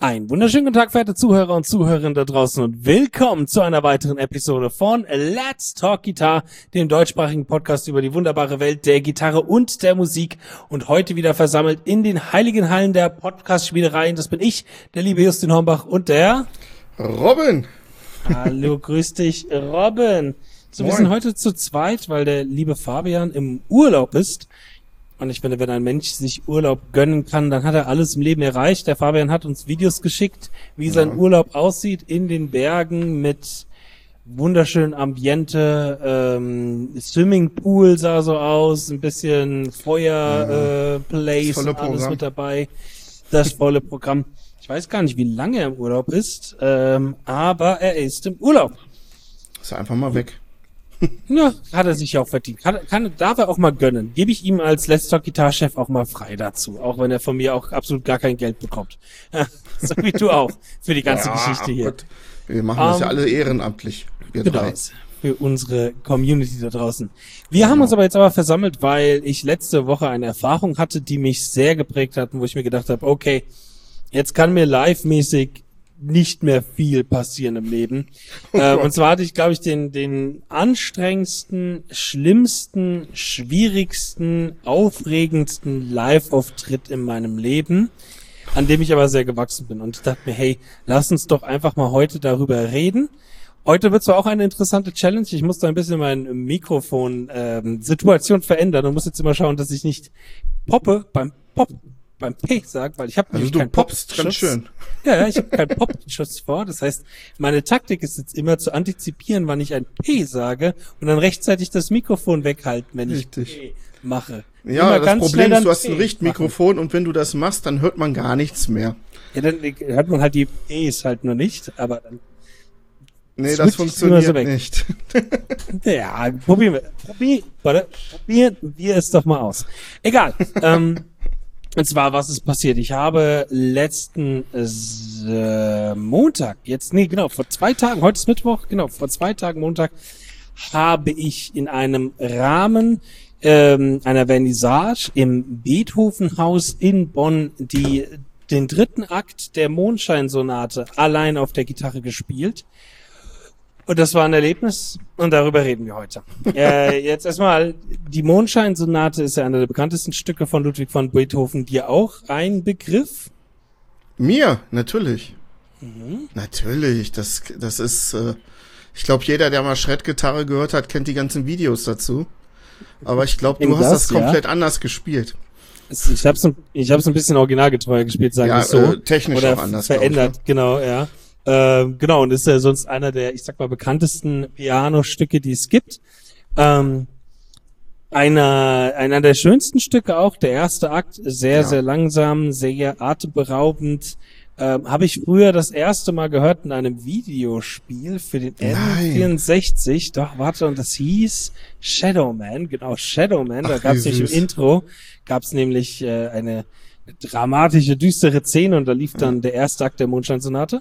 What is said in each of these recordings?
Einen wunderschönen guten Tag, verehrte Zuhörer und Zuhörerinnen da draußen und willkommen zu einer weiteren Episode von Let's Talk Guitar, dem deutschsprachigen Podcast über die wunderbare Welt der Gitarre und der Musik und heute wieder versammelt in den heiligen Hallen der Podcast-Spielereien. Das bin ich, der liebe Justin Hornbach und der Robin. Hallo, grüß dich, Robin. So, wir sind heute zu zweit, weil der liebe Fabian im Urlaub ist. Und ich finde, wenn ein Mensch sich Urlaub gönnen kann, dann hat er alles im Leben erreicht. Der Fabian hat uns Videos geschickt, wie sein Urlaub aussieht in den Bergen mit wunderschönem Ambiente. Swimmingpool sah so aus, ein bisschen Feuerplays und alles mit dabei. Das volle Programm. Ich weiß gar nicht, wie lange er im Urlaub ist, aber er ist im Urlaub. Ist einfach mal weg. Ja, hat er sich auch verdient. Darf er auch mal gönnen. Gebe ich ihm als Let's Talk Gitarre-Chef auch mal frei dazu. Auch wenn er von mir auch absolut gar kein Geld bekommt. So wie du auch. Für die ganze Geschichte hier. Gott. Wir machen das ja alle ehrenamtlich. Wir drei. Für unsere Community da draußen. Wir haben uns aber jetzt versammelt, weil ich letzte Woche eine Erfahrung hatte, die mich sehr geprägt hat, wo ich mir gedacht habe, okay, jetzt kann mir live-mäßig nicht mehr viel passieren im Leben. Und zwar hatte ich, glaube ich, den anstrengendsten, schlimmsten, schwierigsten, aufregendsten Live-Auftritt in meinem Leben, an dem ich aber sehr gewachsen bin. Und ich dachte mir, hey, lass uns doch einfach mal heute darüber reden. Heute wird zwar auch eine interessante Challenge. Ich muss da ein bisschen meine Mikrofon-Situation verändern und muss jetzt immer schauen, dass ich nicht beim P sagt, weil ich habe also keinen Popschutz. Ganz schön. Ja, ich habe keinen Popschutz vor. Das heißt, meine Taktik ist jetzt immer zu antizipieren, wann ich ein P sage und dann rechtzeitig das Mikrofon weghalten, wenn ich P mache. Ja, das Problem ist, du hast ein Richtmikrofon und wenn du das machst, dann hört man gar nichts mehr. Ja, dann hört man halt die Ps halt nur nicht, aber dann nee, das funktioniert nicht. Ja, probieren wir es doch mal aus. Egal. Und zwar, was ist passiert? Ich habe letzten Montag, vor 2 Tagen, heute ist Mittwoch, vor 2 Tagen Montag, habe ich in einem Rahmen einer Vernissage im Beethoven-Haus in Bonn den 3. Akt der Mondscheinsonate allein auf der Gitarre gespielt. Und das war ein Erlebnis und darüber reden wir heute. Jetzt erstmal, die Mondscheinsonate ist ja einer der bekanntesten Stücke von Ludwig van Beethoven. Dir auch ein Begriff? Mir? Natürlich. Natürlich. Das ist, ich glaube, jeder, der mal Schreddgitarre gehört hat, kennt die ganzen Videos dazu. Aber ich glaube, du hast das komplett anders gespielt. Ich hab's ein bisschen originalgetreuer gespielt, sagen wir so. Technisch oder auch anders. Verändert, genau, ja. Genau, und ist ja sonst einer der, ich sag mal, bekanntesten Piano-Stücke, die es gibt. Einer der schönsten Stücke auch, der erste Akt, sehr langsam, sehr atemberaubend. Habe ich früher das erste Mal gehört in einem Videospiel für den N64. Doch, warte, und das hieß Shadowman, genau, Shadowman. Da gab es nämlich im Intro, nämlich eine dramatische, düstere Szene und da lief dann der erste Akt der Mondscheinsonate.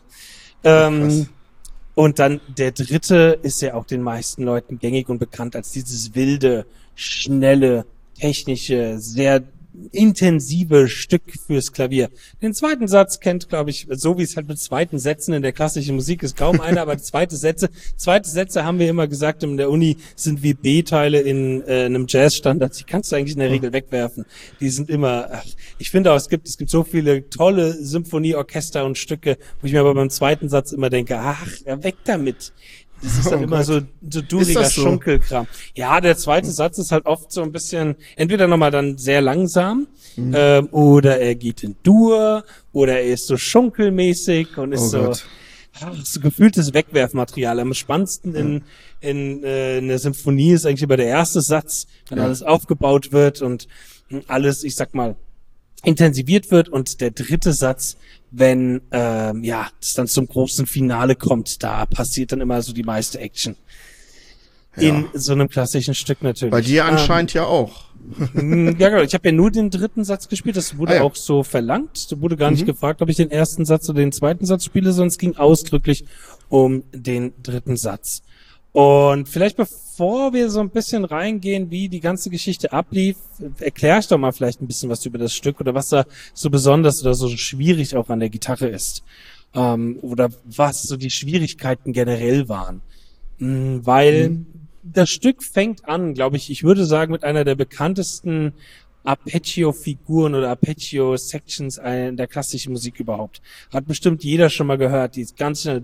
Und dann der dritte ist ja auch den meisten Leuten gängig und bekannt als dieses wilde, schnelle, technische, sehr intensive Stück fürs Klavier. Den zweiten Satz kennt, glaube ich, so wie es halt mit zweiten Sätzen in der klassischen Musik ist, kaum einer, aber zweite Sätze haben wir immer gesagt in der Uni, sind wie B-Teile in einem Jazzstandard. Die kannst du eigentlich in der Regel wegwerfen. Die sind immer, ich finde auch, es gibt so viele tolle Symphonieorchester und Stücke, wo ich mir aber beim zweiten Satz immer denke, weg damit. Das ist dann immer so duriger Schunkelkram. Ja, der zweite Satz ist halt oft so ein bisschen, entweder nochmal dann sehr langsam, oder er geht in Dur, oder er ist so schunkelmäßig und ist so gefühltes Wegwerfmaterial. Am spannendsten in der Symphonie ist eigentlich immer der erste Satz, wenn alles aufgebaut wird und alles, ich sag mal, intensiviert wird und der dritte Satz, wenn das dann zum großen Finale kommt, da passiert dann immer so die meiste Action. In so einem klassischen Stück natürlich. Bei dir anscheinend ja auch. Ja, genau. Ich habe ja nur den dritten Satz gespielt, das wurde auch so verlangt. Da wurde gar nicht gefragt, ob ich den ersten Satz oder den zweiten Satz spiele, sondern es ging ausdrücklich um den dritten Satz. Und vielleicht bevor wir so ein bisschen reingehen, wie die ganze Geschichte ablief, erklär ich doch mal vielleicht ein bisschen was über das Stück oder was da so besonders oder so schwierig auch an der Gitarre ist. Oder was so die Schwierigkeiten generell waren. Weil das Stück fängt an, glaube ich würde sagen, mit einer der bekanntesten Arpeggio-Figuren oder Arpeggio-Sections der klassischen Musik überhaupt. Hat bestimmt jeder schon mal gehört, die ganz schnell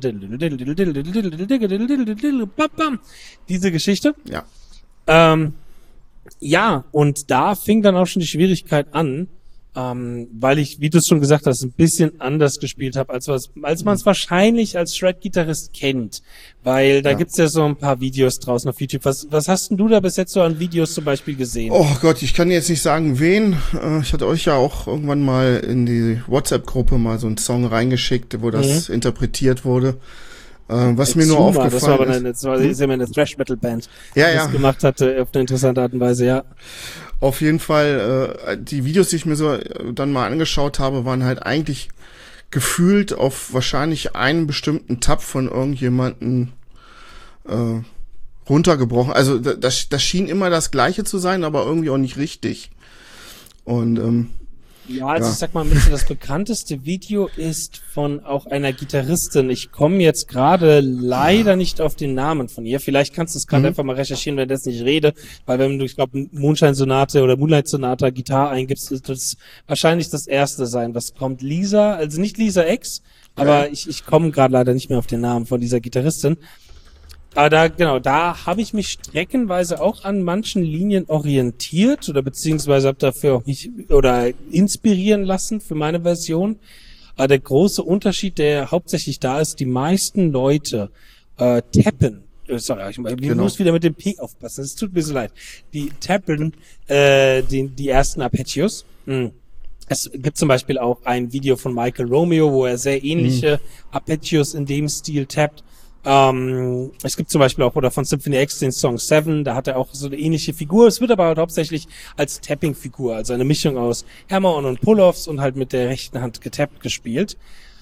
diese Geschichte. Ja. Ja, und da fing dann auch schon die Schwierigkeit an, weil ich, wie du es schon gesagt hast, ein bisschen anders gespielt habe, als man es wahrscheinlich als Shred-Gitarrist kennt. Weil da gibt's ja so ein paar Videos draußen auf YouTube. Was hast denn du da bis jetzt so an Videos zum Beispiel gesehen? Oh Gott, ich kann jetzt nicht sagen, wen. Ich hatte euch ja auch irgendwann mal in die WhatsApp-Gruppe mal so einen Song reingeschickt, wo das interpretiert wurde. Was mir nur aufgefallen ist. Das war eine Thrash-Metal-Band, die das gemacht hatte, auf eine interessante Art und Weise, ja. Auf jeden Fall, die Videos, die ich mir so dann mal angeschaut habe, waren halt eigentlich gefühlt auf wahrscheinlich einen bestimmten Tab von irgendjemanden runtergebrochen. Also das schien immer das Gleiche zu sein, aber irgendwie auch nicht richtig. Und ich sag mal, das bekannteste Video ist von auch einer Gitarristin. Ich komme jetzt gerade leider nicht auf den Namen von ihr. Vielleicht kannst du es gerade einfach mal recherchieren, wenn ich das nicht rede. Weil wenn du, ich glaube, Moonshine-Sonate oder Moonlight-Sonata Gitarre eingibst, wird das wahrscheinlich das erste sein, was kommt. Lisa, also nicht Lisa X, aber ich komme gerade leider nicht mehr auf den Namen von dieser Gitarristin. Aber da habe ich mich streckenweise auch an manchen Linien orientiert oder beziehungsweise habe dafür auch mich oder inspirieren lassen für meine Version. Aber der große Unterschied, der hauptsächlich da ist, die meisten Leute tappen. Sorry, ich muss wieder mit dem P aufpassen. Es tut mir so leid. Die tappen die ersten Arpeggios. Es gibt zum Beispiel auch ein Video von Michael Romeo, wo er sehr ähnliche Arpeggios in dem Stil tappt. Es gibt zum Beispiel auch, oder von Symphony X den Song 7, da hat er auch so eine ähnliche Figur. Es wird aber halt hauptsächlich als Tapping-Figur, also eine Mischung aus Hammer-on und Pull-Offs und halt mit der rechten Hand getappt gespielt.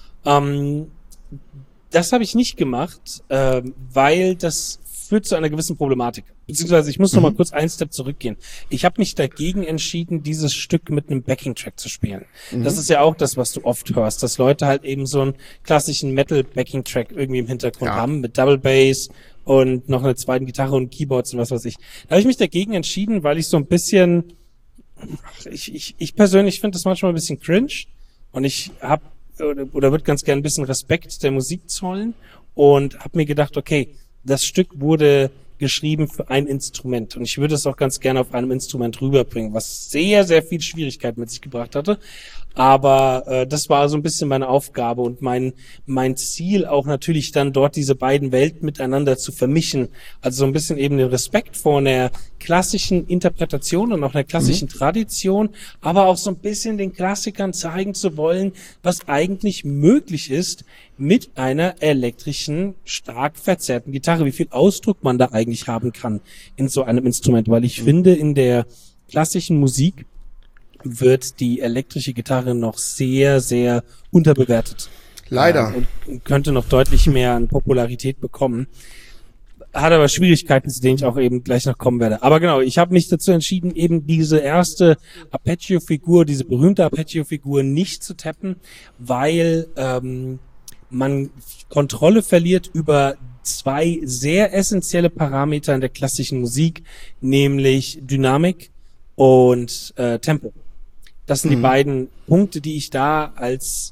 Das habe ich nicht gemacht, weil das führt zu einer gewissen Problematik. Beziehungsweise ich muss noch mal kurz einen Step zurückgehen. Ich habe mich dagegen entschieden, dieses Stück mit einem Backing-Track zu spielen. Das ist ja auch das, was du oft hörst, dass Leute halt eben so einen klassischen Metal-Backing-Track irgendwie im Hintergrund haben, mit Double Bass und noch einer zweiten Gitarre und Keyboards und was weiß ich. Da habe ich mich dagegen entschieden, weil ich so ein bisschen, ich persönlich finde das manchmal ein bisschen cringe und ich habe oder würde ganz gerne ein bisschen Respekt der Musik zollen und habe mir gedacht, okay, das Stück wurde geschrieben für ein Instrument und ich würde es auch ganz gerne auf einem Instrument rüberbringen, was sehr, sehr viel Schwierigkeit mit sich gebracht hatte. Aber das war so ein bisschen meine Aufgabe und mein Ziel auch natürlich dann dort diese beiden Welten miteinander zu vermischen. Also so ein bisschen eben den Respekt vor einer klassischen Interpretation und auch einer klassischen Tradition, aber auch so ein bisschen den Klassikern zeigen zu wollen, was eigentlich möglich ist mit einer elektrischen, stark verzerrten Gitarre, wie viel Ausdruck man da eigentlich haben kann in so einem Instrument. Weil ich finde, in der klassischen Musik wird die elektrische Gitarre noch sehr, sehr unterbewertet. Leider. Und könnte noch deutlich mehr an Popularität bekommen. Hat aber Schwierigkeiten, zu denen ich auch eben gleich noch kommen werde. Aber genau, ich habe mich dazu entschieden, eben diese erste Arpeggio-Figur, diese berühmte Arpeggio-Figur nicht zu tappen, weil man Kontrolle verliert über zwei sehr essentielle Parameter in der klassischen Musik, nämlich Dynamik und Tempo. Das sind die beiden Punkte, die ich da als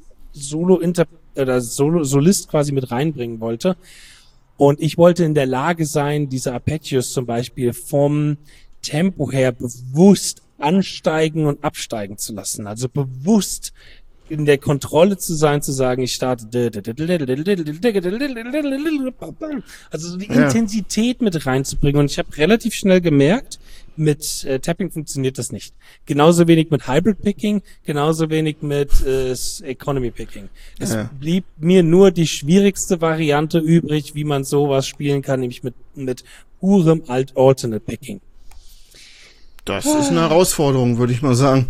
Solist quasi mit reinbringen wollte. Und ich wollte in der Lage sein, diese Arpeggios zum Beispiel vom Tempo her bewusst ansteigen und absteigen zu lassen. Also bewusst in der Kontrolle zu sein, zu sagen, ich starte, also so die Intensität mit reinzubringen. Und ich habe relativ schnell gemerkt, mit Tapping funktioniert das nicht. Genauso wenig mit Hybrid Picking, genauso wenig mit Economy Picking. Es blieb mir nur die schwierigste Variante übrig, wie man sowas spielen kann, nämlich mit purem Alternate Picking. Das ist eine Herausforderung, würde ich mal sagen.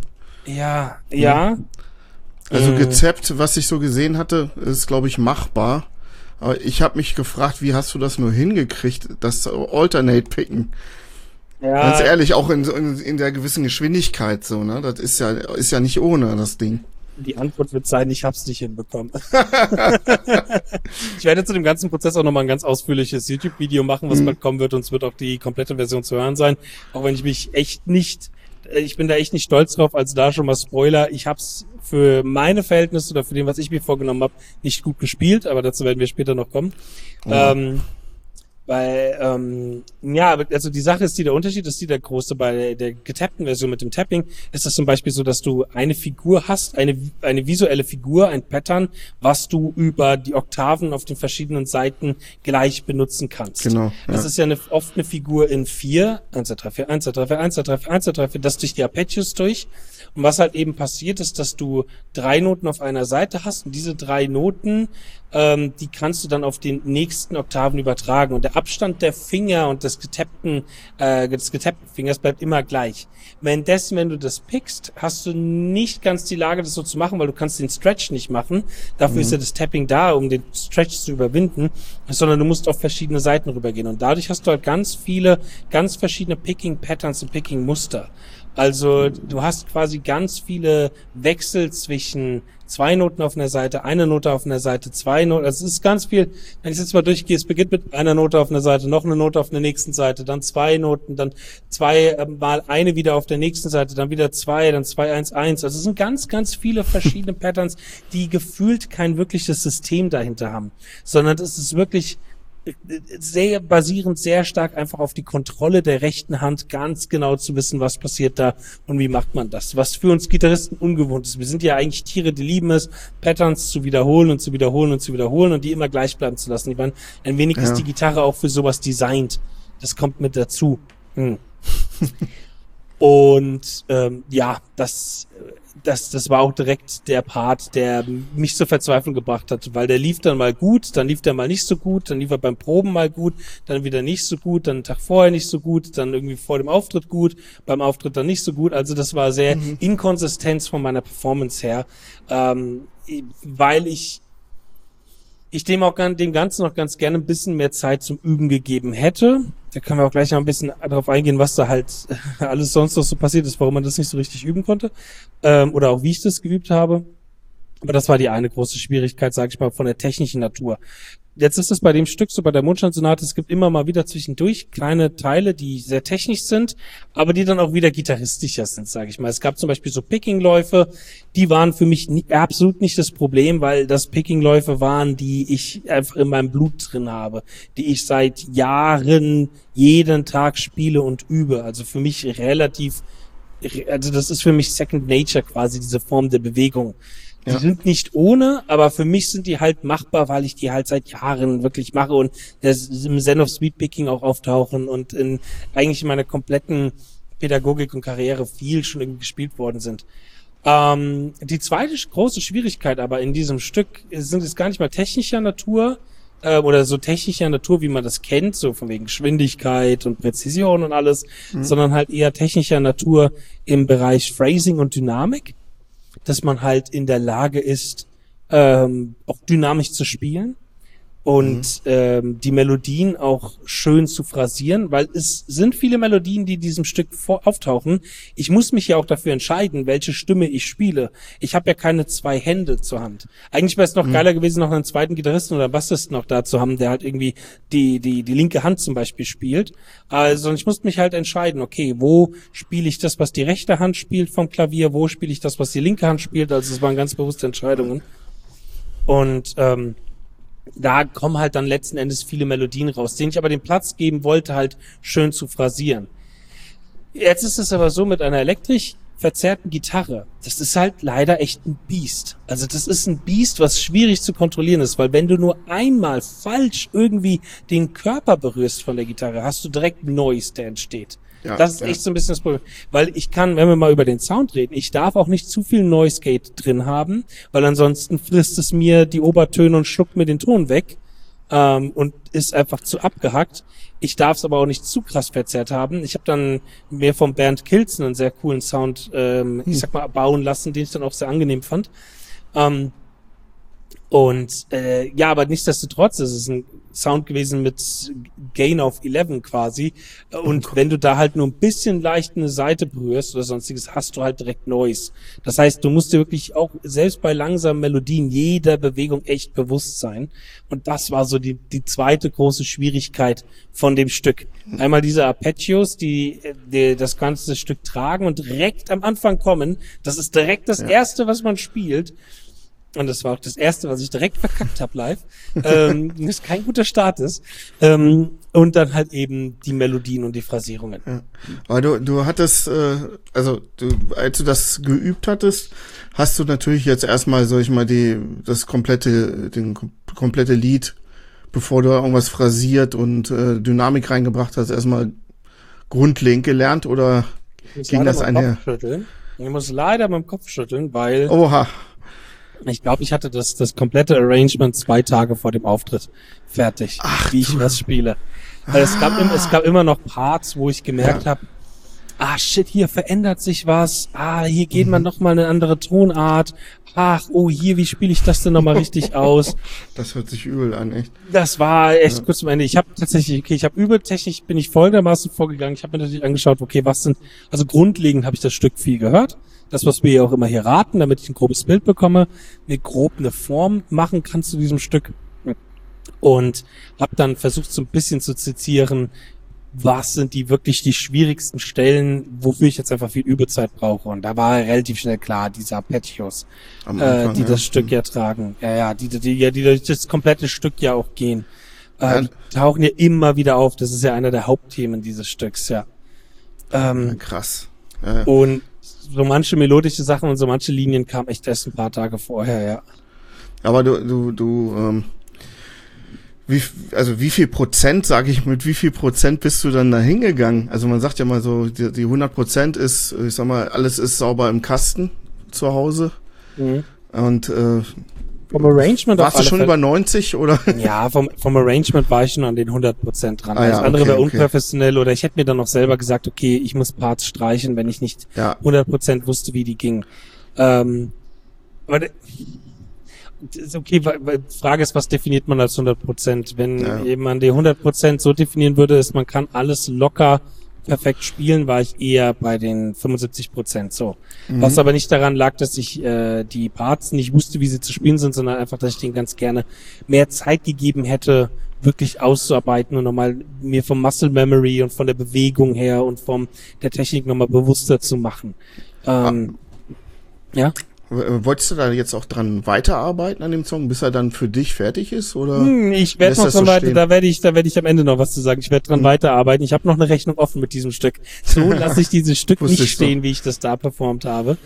Ja. Also gezappt, was ich so gesehen hatte, ist, glaube ich, machbar. Aber ich habe mich gefragt, wie hast du das nur hingekriegt, das Alternate-Picken? Ja. Ganz ehrlich, auch in der gewissen Geschwindigkeit so, ne? Das ist ja nicht ohne, das Ding. Die Antwort wird sein, ich hab's nicht hinbekommen. Ich werde zu dem ganzen Prozess auch nochmal ein ganz ausführliches YouTube-Video machen, was bald kommen wird, und es wird auch die komplette Version zu hören sein. Auch wenn ich bin da echt nicht stolz drauf, also da schon mal Spoiler. Ich hab's für meine Verhältnisse oder für den, was ich mir vorgenommen habe, nicht gut gespielt, aber dazu werden wir später noch kommen. Also die Sache ist, der Unterschied ist der große bei der getappten Version mit dem Tapping, ist das zum Beispiel so, dass du eine Figur hast, eine visuelle Figur, ein Pattern, was du über die Oktaven auf den verschiedenen Seiten gleich benutzen kannst. Genau. Ja. Das ist ja oft eine Figur in 4, 1, 2, 3, 4, 1, 2, 3, 4, 1, 2, 3, 4, 1, 2, 3, 4, das durch die Arpeggios durch. Und was halt eben passiert ist, dass du 3 Noten auf einer Seite hast, und diese 3 Noten, die kannst du dann auf den nächsten Oktaven übertragen, und der Abstand der Finger und des getappten Fingers bleibt immer gleich. Währenddessen, wenn du das pickst, hast du nicht ganz die Lage, das so zu machen, weil du kannst den Stretch nicht machen. Dafür ist ja das Tapping da, um den Stretch zu überwinden, sondern du musst auf verschiedene Seiten rübergehen, und dadurch hast du halt ganz verschiedene Picking-Patterns und Picking-Muster. Also du hast quasi ganz viele Wechsel zwischen 2 Noten auf einer Seite, eine Note auf einer Seite, 2 Noten. Also es ist ganz viel, wenn ich jetzt mal durchgehe, es beginnt mit einer Note auf einer Seite, noch eine Note auf der nächsten Seite, dann 2 Noten, dann 2 mal eine wieder auf der nächsten Seite, dann wieder 2, dann 2, 1, 1. Also es sind ganz, ganz viele verschiedene Patterns, die gefühlt kein wirkliches System dahinter haben, sondern es ist wirklich basierend sehr stark einfach auf die Kontrolle der rechten Hand, ganz genau zu wissen, was passiert da und wie macht man das. Was für uns Gitarristen ungewohnt ist. Wir sind ja eigentlich Tiere, die lieben es, Patterns zu wiederholen und zu wiederholen und zu wiederholen und die immer gleich bleiben zu lassen. Ich meine, ein wenig ist die Gitarre auch für sowas designt. Das kommt mit dazu. Und das war auch direkt der Part, der mich zur Verzweiflung gebracht hat, weil der lief dann mal gut, dann lief der mal nicht so gut, dann lief er beim Proben mal gut, dann wieder nicht so gut, dann einen Tag vorher nicht so gut, dann irgendwie vor dem Auftritt gut, beim Auftritt dann nicht so gut. Also das war sehr Inkonsistenz von meiner Performance her, weil ich dem Ganzen noch ganz gerne ein bisschen mehr Zeit zum Üben gegeben hätte. Da können wir auch gleich noch ein bisschen darauf eingehen, was da halt alles sonst noch so passiert ist, warum man das nicht so richtig üben konnte. Oder auch wie ich das geübt habe. Aber das war die eine große Schwierigkeit, sage ich mal, von der technischen Natur. Jetzt ist es bei dem Stück so, bei der Mondscheinsonate, es gibt immer mal wieder zwischendurch kleine Teile, die sehr technisch sind, aber die dann auch wieder gitarristischer sind, sage ich mal. Es gab zum Beispiel so Picking-Läufe, die waren für mich absolut nicht das Problem, weil das Picking-Läufe waren, die ich einfach in meinem Blut drin habe, die ich seit Jahren jeden Tag spiele und übe. Also für mich das ist für mich Second Nature quasi, diese Form der Bewegung. Die sind nicht ohne, aber für mich sind die halt machbar, weil ich die halt seit Jahren wirklich mache und im Zen of Sweetpicking auch auftauchen und eigentlich in meiner kompletten Pädagogik und Karriere viel schon irgendwie gespielt worden sind. Die zweite große Schwierigkeit aber in diesem Stück ist gar nicht mal technischer Natur, oder so technischer Natur, wie man das kennt, so von wegen Geschwindigkeit und Präzision und alles, sondern halt eher technischer Natur im Bereich Phrasing und Dynamik, dass man halt in der Lage ist, auch dynamisch zu spielen und die Melodien auch schön zu phrasieren, weil es sind viele Melodien, die in diesem Stück auftauchen. Ich muss mich ja auch dafür entscheiden, welche Stimme ich spiele. Ich habe ja keine 2 Hände zur Hand. Eigentlich wäre es noch geiler gewesen, noch einen zweiten Gitarristen oder Bassisten noch da zu haben, der halt irgendwie die linke Hand zum Beispiel spielt. Also ich musste mich halt entscheiden, okay, wo spiele ich das, was die rechte Hand spielt vom Klavier, wo spiele ich das, was die linke Hand spielt. Also es waren ganz bewusste Entscheidungen. Und da kommen halt dann letzten Endes viele Melodien raus, denen ich aber den Platz geben wollte, halt schön zu phrasieren. Jetzt ist es aber so, mit einer elektrisch verzerrten Gitarre, das ist halt leider echt ein Biest. Also das ist ein Biest, was schwierig zu kontrollieren ist, weil wenn du nur einmal falsch irgendwie den Körper berührst von der Gitarre, hast du direkt Noise, der entsteht. Ja, das ist echt so ein bisschen das Problem. Weil ich kann, wenn wir mal über den Sound reden, ich darf auch nicht zu viel Noise Gate drin haben, weil ansonsten frisst es mir die Obertöne und schluckt mir den Ton weg und ist einfach zu abgehackt. Ich darf es aber auch nicht zu krass verzerrt haben. Ich habe dann mir vom Bernd Kilzen einen sehr coolen Sound, ich sag mal, bauen lassen, den ich dann auch sehr angenehm fand. Und ja, aber nichtsdestotrotz ist es ein Sound gewesen mit Gain of 11 quasi. Und wenn du da halt nur ein bisschen leicht eine Seite berührst oder sonstiges, hast du halt direkt Noise. Das heißt, du musst dir wirklich auch selbst bei langsamen Melodien jeder Bewegung echt bewusst sein. Und das war so die zweite große Schwierigkeit von dem Stück. Einmal diese Arpeggios, die das ganze Stück tragen und direkt am Anfang kommen. Das ist direkt das Erste, was man spielt. Und das war auch das Erste, was ich direkt verkackt habe live. Das kein guter Start ist. Und dann halt eben die Melodien und die Phrasierungen. Ja. Aber du hattest, als du das geübt hattest, hast du natürlich jetzt erstmal, sag ich mal, das komplette Lied, bevor du irgendwas phrasiert und Dynamik reingebracht hast, erstmal grundlegend gelernt, oder ging das einher? Ich muss leider beim Kopf schütteln, weil... Oha. Ich glaube, ich hatte das komplette Arrangement 2 Tage vor dem Auftritt fertig, wie ich was spiele. Weil es gab immer noch Parts, wo ich gemerkt habe, shit, hier verändert sich was. Hier geht man noch mal eine andere Tonart. Hier, wie spiele ich das denn noch mal richtig aus? Das hört sich übel an, echt. Das war echt kurz am Ende. Ich habe tatsächlich, übeltechnisch bin ich folgendermaßen vorgegangen. Ich habe mir natürlich angeschaut, okay, also grundlegend habe ich das Stück viel gehört. Das, was wir ja auch immer hier raten, damit ich ein grobes Bild bekomme, eine Form machen kann zu diesem Stück. Und habe dann versucht, so ein bisschen zu zitieren, was sind die schwierigsten Stellen, wofür ich jetzt einfach viel Übezeit brauche. Und da war relativ schnell klar, diese Arpeggios, die das Stück ja tragen. Die durch das komplette Stück ja auch gehen. Die tauchen ja immer wieder auf. Das ist ja einer der Hauptthemen dieses Stücks, ja. Krass. Und so manche melodische Sachen und so manche Linien kamen echt erst ein paar Tage vorher, ja. Aber wie viel Prozent, mit wie viel Prozent bist du dann da hingegangen? Also man sagt ja mal so, die 100% ist, ich sag mal, alles ist sauber im Kasten zu Hause. Mhm. Und vom Arrangement warst du schon über 90 oder? Ja, vom Arrangement war ich schon an den 100% dran. Das andere wäre unprofessionell, oder ich hätte mir dann noch selber gesagt, okay, ich muss Parts streichen, wenn ich nicht 100% wusste, wie die gingen. Aber ist okay, weil die Frage ist, was definiert man als 100%? Wenn man die 100% so definieren würde, ist, man kann alles locker perfekt spielen, war ich eher bei den 75% so. Mhm. Was aber nicht daran lag, dass ich die Parts nicht wusste, wie sie zu spielen sind, sondern einfach, dass ich denen ganz gerne mehr Zeit gegeben hätte, wirklich auszuarbeiten und nochmal mir vom Muscle Memory und von der Bewegung her und von der Technik nochmal bewusster zu machen. Ja? Wolltest du da jetzt auch dran weiterarbeiten an dem Song, bis er dann für dich fertig ist, oder? Ich werde noch dran weiter, da werde ich am Ende noch was zu sagen. Ich werde dran weiterarbeiten. Ich habe noch eine Rechnung offen mit diesem Stück. So lasse ich dieses Stück nicht stehen, wie ich das da performt habe.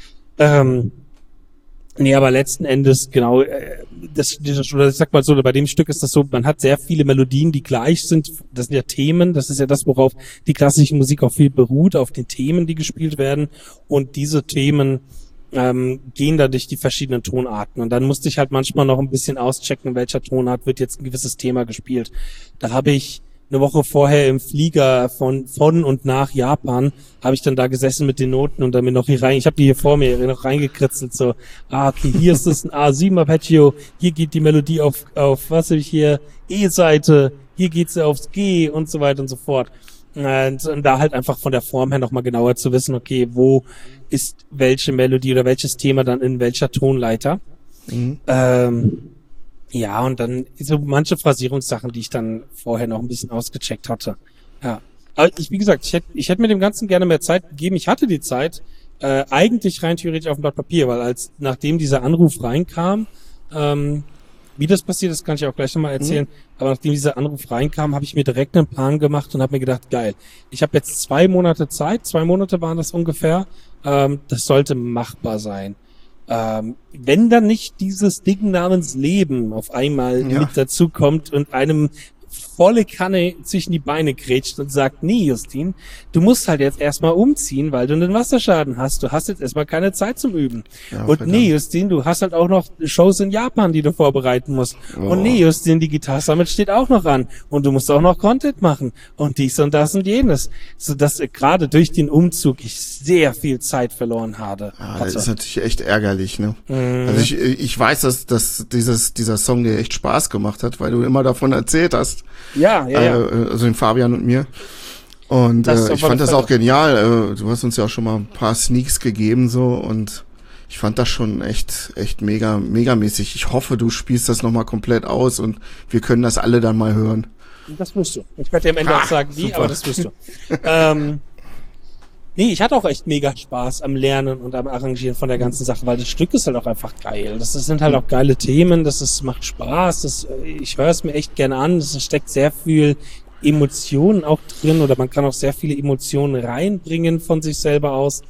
Nee, aber letzten Endes, genau, oder ich sag mal so, bei dem Stück ist das so, man hat sehr viele Melodien, die gleich sind. Das sind ja Themen, das ist ja das, worauf die klassische Musik auch viel beruht, auf den Themen, die gespielt werden. Und diese Themen gehen da durch die verschiedenen Tonarten. Und dann musste ich halt manchmal noch ein bisschen auschecken, in welcher Tonart wird jetzt ein gewisses Thema gespielt. Da habe ich eine Woche vorher im Flieger von und nach Japan, habe ich dann da gesessen mit den Noten und dann mir noch hier rein, ich habe die hier vor mir noch reingekritzelt, so, okay, hier ist es ein A7 Arpeggio, hier geht die Melodie auf was habe ich hier, E-Seite, hier geht sie aufs G und so weiter und so fort. Und da halt einfach von der Form her nochmal genauer zu wissen, okay, wo ist welche Melodie oder welches Thema dann in welcher Tonleiter. Mhm. Und dann so manche Phrasierungssachen, die ich dann vorher noch ein bisschen ausgecheckt hatte. Ja. Aber wie gesagt, ich hätte mir dem Ganzen gerne mehr Zeit gegeben. Ich hatte die Zeit, eigentlich rein theoretisch auf dem Blatt Papier, weil nachdem dieser Anruf reinkam, wie das passiert ist, kann ich auch gleich nochmal erzählen. Aber nachdem dieser Anruf reinkam, habe ich mir direkt einen Plan gemacht und habe mir gedacht, geil, ich habe jetzt 2 Monate Zeit, 2 Monate waren das ungefähr, das sollte machbar sein. Wenn dann nicht dieses Ding namens Leben auf einmal mit dazu kommt und einem volle Kanne zwischen die Beine grätscht und sagt, nee, Justin, du musst halt jetzt erstmal umziehen, weil du einen Wasserschaden hast. Du hast jetzt erstmal keine Zeit zum Üben. Ja, und verdammt. Nee, Justin, du hast halt auch noch Shows in Japan, die du vorbereiten musst. Oh. Und nee, Justin, die Guitar Summit steht auch noch an. Und du musst auch noch Content machen. Und dies und das und jenes. Sodass gerade durch den Umzug ich sehr viel Zeit verloren hatte. Das ist natürlich echt ärgerlich, ne? Also ich weiß, dass dieser Song dir echt Spaß gemacht hat, weil du immer davon erzählt hast. Ja. Also den Fabian und mir. Und ich fand das auch genial. Du hast uns ja auch schon mal ein paar Sneaks gegeben so und ich fand das schon echt megamäßig. Ich hoffe, du spielst das nochmal komplett aus und wir können das alle dann mal hören. Das wirst du. Ich werde dir am Ende auch sagen, wie, aber das wirst du. Nee, ich hatte auch echt mega Spaß am Lernen und am Arrangieren von der ganzen Sache, weil das Stück ist halt auch einfach geil. Das sind halt auch geile Themen, macht Spaß, ich höre es mir echt gerne an, es steckt sehr viel Emotionen auch drin oder man kann auch sehr viele Emotionen reinbringen von sich selber aus.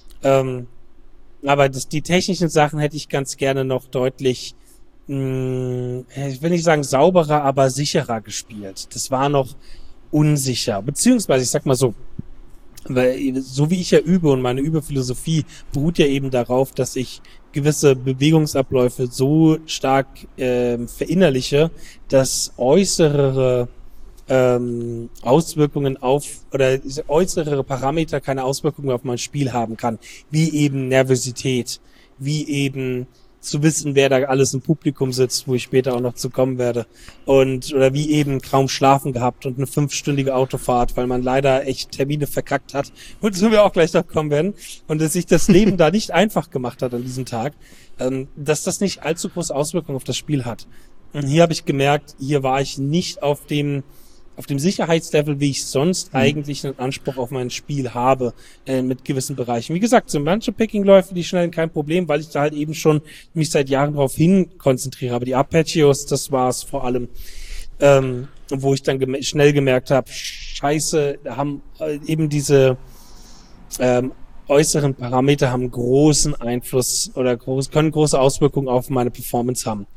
Aber die technischen Sachen hätte ich ganz gerne noch deutlich, ich will nicht sagen sauberer, aber sicherer gespielt. Das war noch unsicher, beziehungsweise ich sag mal so, weil so wie ich ja übe und meine Übephilosophie beruht ja eben darauf, dass ich gewisse Bewegungsabläufe so stark verinnerliche, dass äußere Auswirkungen oder äußere Parameter keine Auswirkungen auf mein Spiel haben kann, wie eben Nervosität, wie eben zu wissen, wer da alles im Publikum sitzt, wo ich später auch noch zu kommen werde. Oder wie eben kaum schlafen gehabt und eine 5-stündige Autofahrt, weil man leider echt Termine verkackt hat, wozu wir auch gleich noch kommen werden. Und dass sich das Leben da nicht einfach gemacht hat an diesem Tag, dass das nicht allzu große Auswirkungen auf das Spiel hat. Und hier habe ich gemerkt, hier war ich nicht auf dem Sicherheitslevel, wie ich sonst eigentlich einen Anspruch auf mein Spiel habe, mit gewissen Bereichen. Wie gesagt, so manche Picking-Läufe, die schnell kein Problem, weil ich da halt eben schon mich seit Jahren darauf hin konzentriere. Aber die Arpeggios, das war es vor allem, wo ich dann schnell gemerkt habe, scheiße, haben eben diese äußeren Parameter haben großen Einfluss oder können große Auswirkungen auf meine Performance haben.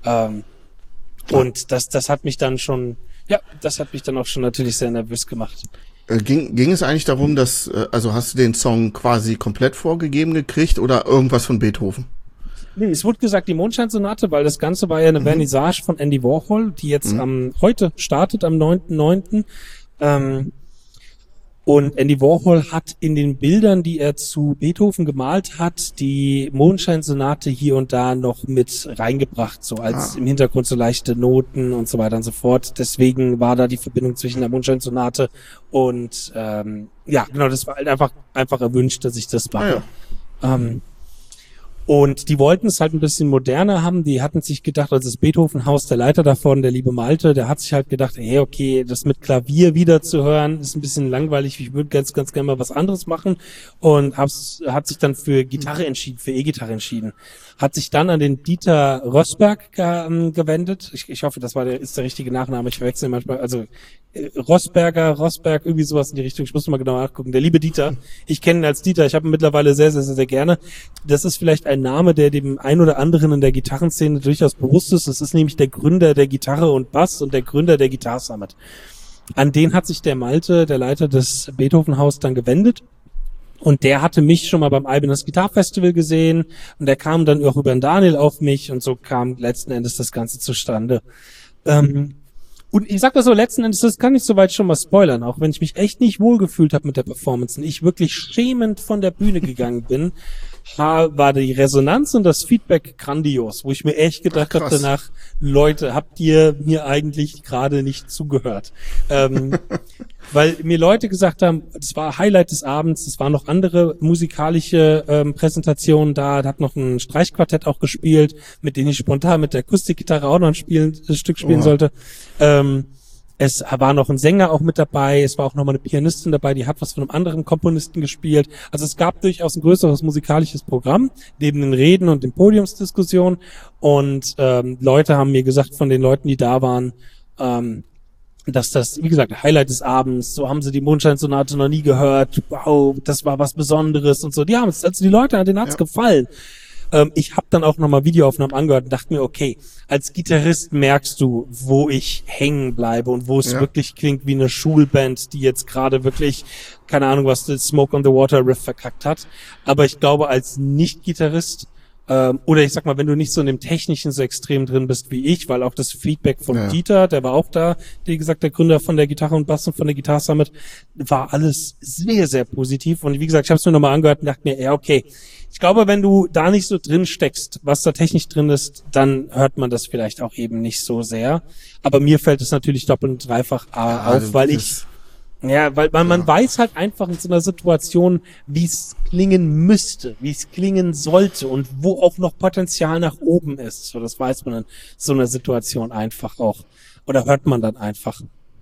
Und das hat mich dann schon auch schon natürlich sehr nervös gemacht. Ging es eigentlich darum, also hast du den Song quasi komplett vorgegeben gekriegt oder irgendwas von Beethoven? Nee, es wurde gesagt, die Mondscheinsonate, weil das Ganze war ja eine Vernissage von Andy Warhol, die jetzt heute startet, am 9.9. Und Andy Warhol hat in den Bildern, die er zu Beethoven gemalt hat, die Mondscheinsonate hier und da noch mit reingebracht, so als im Hintergrund so leichte Noten und so weiter und so fort. Deswegen war da die Verbindung zwischen der Mondscheinsonate und genau, das war halt einfach erwünscht, dass ich das mache. Und die wollten es halt ein bisschen moderner haben. Die hatten sich gedacht, also das Beethoven-Haus, der Leiter davon, der liebe Malte, der hat sich halt gedacht, hey, okay, das mit Klavier wieder zu hören, ist ein bisschen langweilig. Ich würde ganz gerne mal was anderes machen. Und hat sich dann für Gitarre entschieden, für E-Gitarre entschieden. Hat sich dann an den Dieter Rosberg gewendet. Ich hoffe, ist der richtige Nachname. Ich verwechsel manchmal, also Rosberg, irgendwie sowas in die Richtung. Ich muss mal genau nachgucken. Der liebe Dieter. Ich kenne ihn als Dieter. Ich habe ihn mittlerweile sehr, sehr, sehr, sehr gerne. Das ist vielleicht ein Name, der dem ein oder anderen in der Gitarrenszene durchaus bewusst ist. Das ist nämlich der Gründer der Gitarre und Bass und der Gründer der Guitar Summit. An den hat sich der Malte, der Leiter des Beethoven-Haus, dann gewendet. Und der hatte mich schon mal beim Albinas Guitar Festival gesehen. Und der kam dann auch über den Daniel auf mich. Und so kam letzten Endes das Ganze zustande. Und ich sag mal so, letzten Endes, das kann ich soweit schon mal spoilern, auch wenn ich mich echt nicht wohlgefühlt habe mit der Performance und ich wirklich schämend von der Bühne gegangen bin, war die Resonanz und das Feedback grandios, wo ich mir echt gedacht habe danach, Leute, habt ihr mir eigentlich gerade nicht zugehört? Weil mir Leute gesagt haben, das war Highlight des Abends, es waren noch andere musikalische Präsentationen da hat noch ein Streichquartett auch gespielt, mit denen ich spontan mit der Akustikgitarre auch noch ein Stück spielen sollte. Es war noch ein Sänger auch mit dabei, es war auch noch mal eine Pianistin dabei, die hat was von einem anderen Komponisten gespielt. Also es gab durchaus ein größeres musikalisches Programm, neben den Reden und den Podiumsdiskussionen. Und Leute haben mir gesagt, von den Leuten, die da waren, dass das, wie gesagt, Highlight des Abends, so haben sie die Mondscheinsonate noch nie gehört, wow, das war was Besonderes und so. Die haben es, also die Leute, denen hat's gefallen. Ich habe dann auch nochmal Videoaufnahmen angehört und dachte mir, okay, als Gitarrist merkst du, wo ich hängen bleibe und wo es wirklich klingt wie eine Schulband, die jetzt gerade wirklich, keine Ahnung, was das Smoke on the Water Riff verkackt hat. Aber ich glaube, als Nicht-Gitarrist, oder ich sag mal, wenn du nicht so in dem Technischen so extrem drin bist wie ich, weil auch das Feedback von Dieter, der war auch da, wie gesagt, der Gründer von der Gitarre und Bass und von der Guitar Summit, war alles sehr, sehr positiv. Und wie gesagt, ich habe es mir nochmal angehört und dachte mir, ja, okay, ich glaube, wenn du da nicht so drin steckst, was da technisch drin ist, dann hört man das vielleicht auch eben nicht so sehr. Aber mir fällt es natürlich doppelt und dreifach auf, weil man weiß halt einfach in so einer Situation, wie es klingen müsste, wie es klingen sollte und wo auch noch Potenzial nach oben ist. So, das weiß man in so einer Situation einfach auch. Oder hört man dann einfach.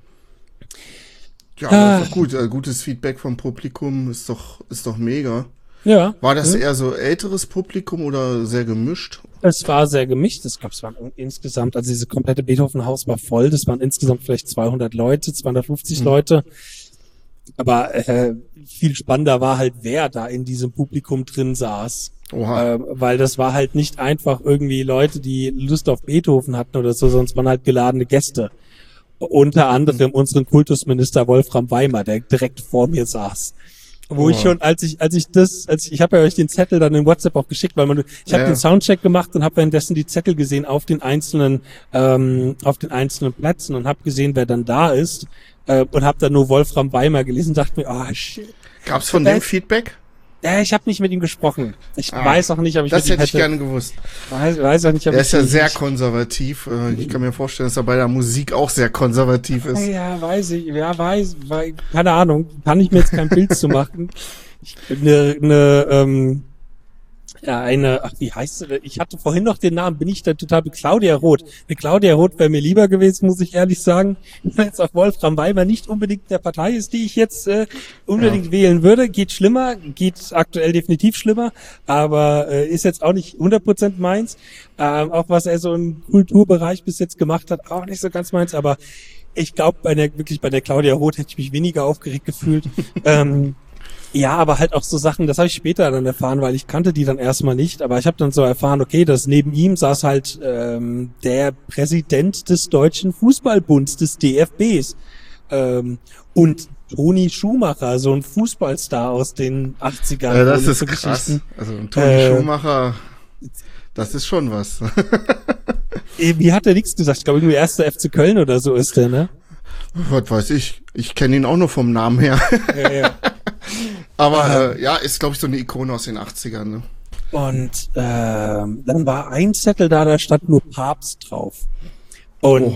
Ja, das ist doch gut. Gutes Feedback vom Publikum ist doch mega. Ja. War das eher so älteres Publikum oder sehr gemischt? Es war sehr gemischt. Ich glaube, es waren insgesamt, also diese komplette Beethoven-Haus war voll. Das waren insgesamt vielleicht 200 Leute, 250 Leute. Aber viel spannender war halt, wer da in diesem Publikum drin saß. Weil das war halt nicht einfach irgendwie Leute, die Lust auf Beethoven hatten oder so, sonst waren halt geladene Gäste. Unter anderem unseren Kultusminister Wolfram Weimar, der direkt vor mir saß. Wo ich schon, ich habe ja euch den Zettel dann in WhatsApp auch geschickt, weil ich habe den Soundcheck gemacht und habe währenddessen die Zettel gesehen auf den einzelnen Plätzen und habe gesehen, wer dann da ist, und habe dann nur Wolfram Weimar gelesen und dachte mir, shit. Gab's von dem Feedback? Ja, ich habe nicht mit ihm gesprochen. Ich weiß auch nicht, ob ich das hätte ich gerne gewusst. Weiß auch nicht, ob er ist ja sehr konservativ. Ich kann mir vorstellen, dass er bei der Musik auch sehr konservativ ist. Ja, weiß ich. Ja, keine Ahnung. Kann ich mir jetzt kein Bild zu machen. Wie heißt sie denn? Ich hatte vorhin noch den Namen, bin ich da total Claudia Roth. Eine Claudia Roth wäre mir lieber gewesen, muss ich ehrlich sagen. Wenn jetzt auch Wolfram Weimar nicht unbedingt der Partei ist, die ich jetzt unbedingt wählen würde. Geht schlimmer, geht aktuell definitiv schlimmer, aber ist jetzt auch nicht 100% meins. Auch was er so im Kulturbereich bis jetzt gemacht hat, auch nicht so ganz meins, aber ich glaube, bei der Claudia Roth hätte ich mich weniger aufgeregt gefühlt. Ja, aber halt auch so Sachen, das habe ich später dann erfahren, weil ich kannte die dann erstmal nicht, aber ich habe dann so erfahren, okay, dass neben ihm saß halt der Präsident des Deutschen Fußballbunds, des DFBs, und Toni Schumacher, so ein Fußballstar aus den 80ern. Ja, das ist krass. Also Toni Schumacher, das ist schon was. Wie hat er nichts gesagt? Ich glaube, irgendwie 1. FC Köln oder so ist der, ne? Was weiß ich. Ich kenne ihn auch nur vom Namen her. Ja. Aber ist, glaube ich, so eine Ikone aus den 80ern. Ne? Und dann war ein Zettel da stand nur Papst drauf. Und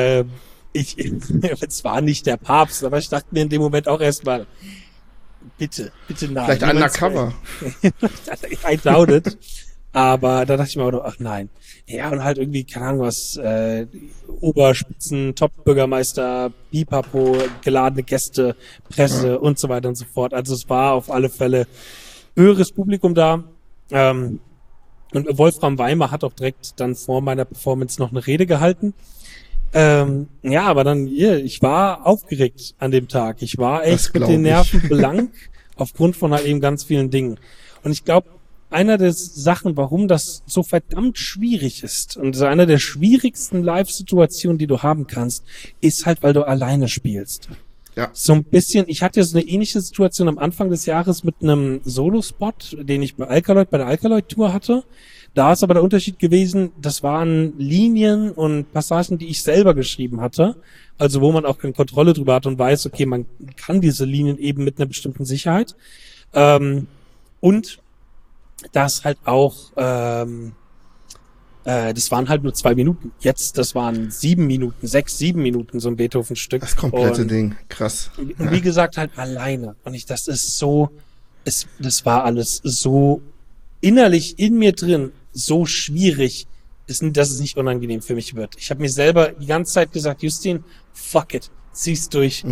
es war nicht der Papst, aber ich dachte mir in dem Moment auch erstmal, bitte nein. Vielleicht undercover. I doubt it. Aber da dachte ich mir auch noch, ach nein. Ja, und halt irgendwie, keine Ahnung was, Oberspitzen, Top-Bürgermeister, Pipapo, geladene Gäste, Presse und so weiter und so fort. Also es war auf alle Fälle höheres Publikum da. Und Wolfram Weimar hat auch direkt dann vor meiner Performance noch eine Rede gehalten. Aber dann, ich war aufgeregt an dem Tag. Ich war echt mit den Nerven blank aufgrund von halt eben ganz vielen Dingen. Und ich glaube, einer der Sachen, warum das so verdammt schwierig ist und so einer der schwierigsten Live-Situationen, die du haben kannst, ist halt, weil du alleine spielst. Ja. So ein bisschen, ich hatte ja so eine ähnliche Situation am Anfang des Jahres mit einem Solo-Spot, den ich bei der Alkaloid-Tour hatte. Da ist aber der Unterschied gewesen, das waren Linien und Passagen, die ich selber geschrieben hatte. Also wo man auch keine Kontrolle drüber hat und weiß, okay, man kann diese Linien eben mit einer bestimmten Sicherheit. Und das halt auch, das waren halt nur 2 Minuten. Jetzt, das waren 7 Minuten, 6-7 Minuten, so ein Beethoven-Stück. Das komplette Ding, krass. Und wie gesagt, halt alleine. Und das war alles so innerlich in mir drin, so schwierig, dass es nicht unangenehm für mich wird. Ich habe mir selber die ganze Zeit gesagt, Justin, fuck it. Zieh's durch.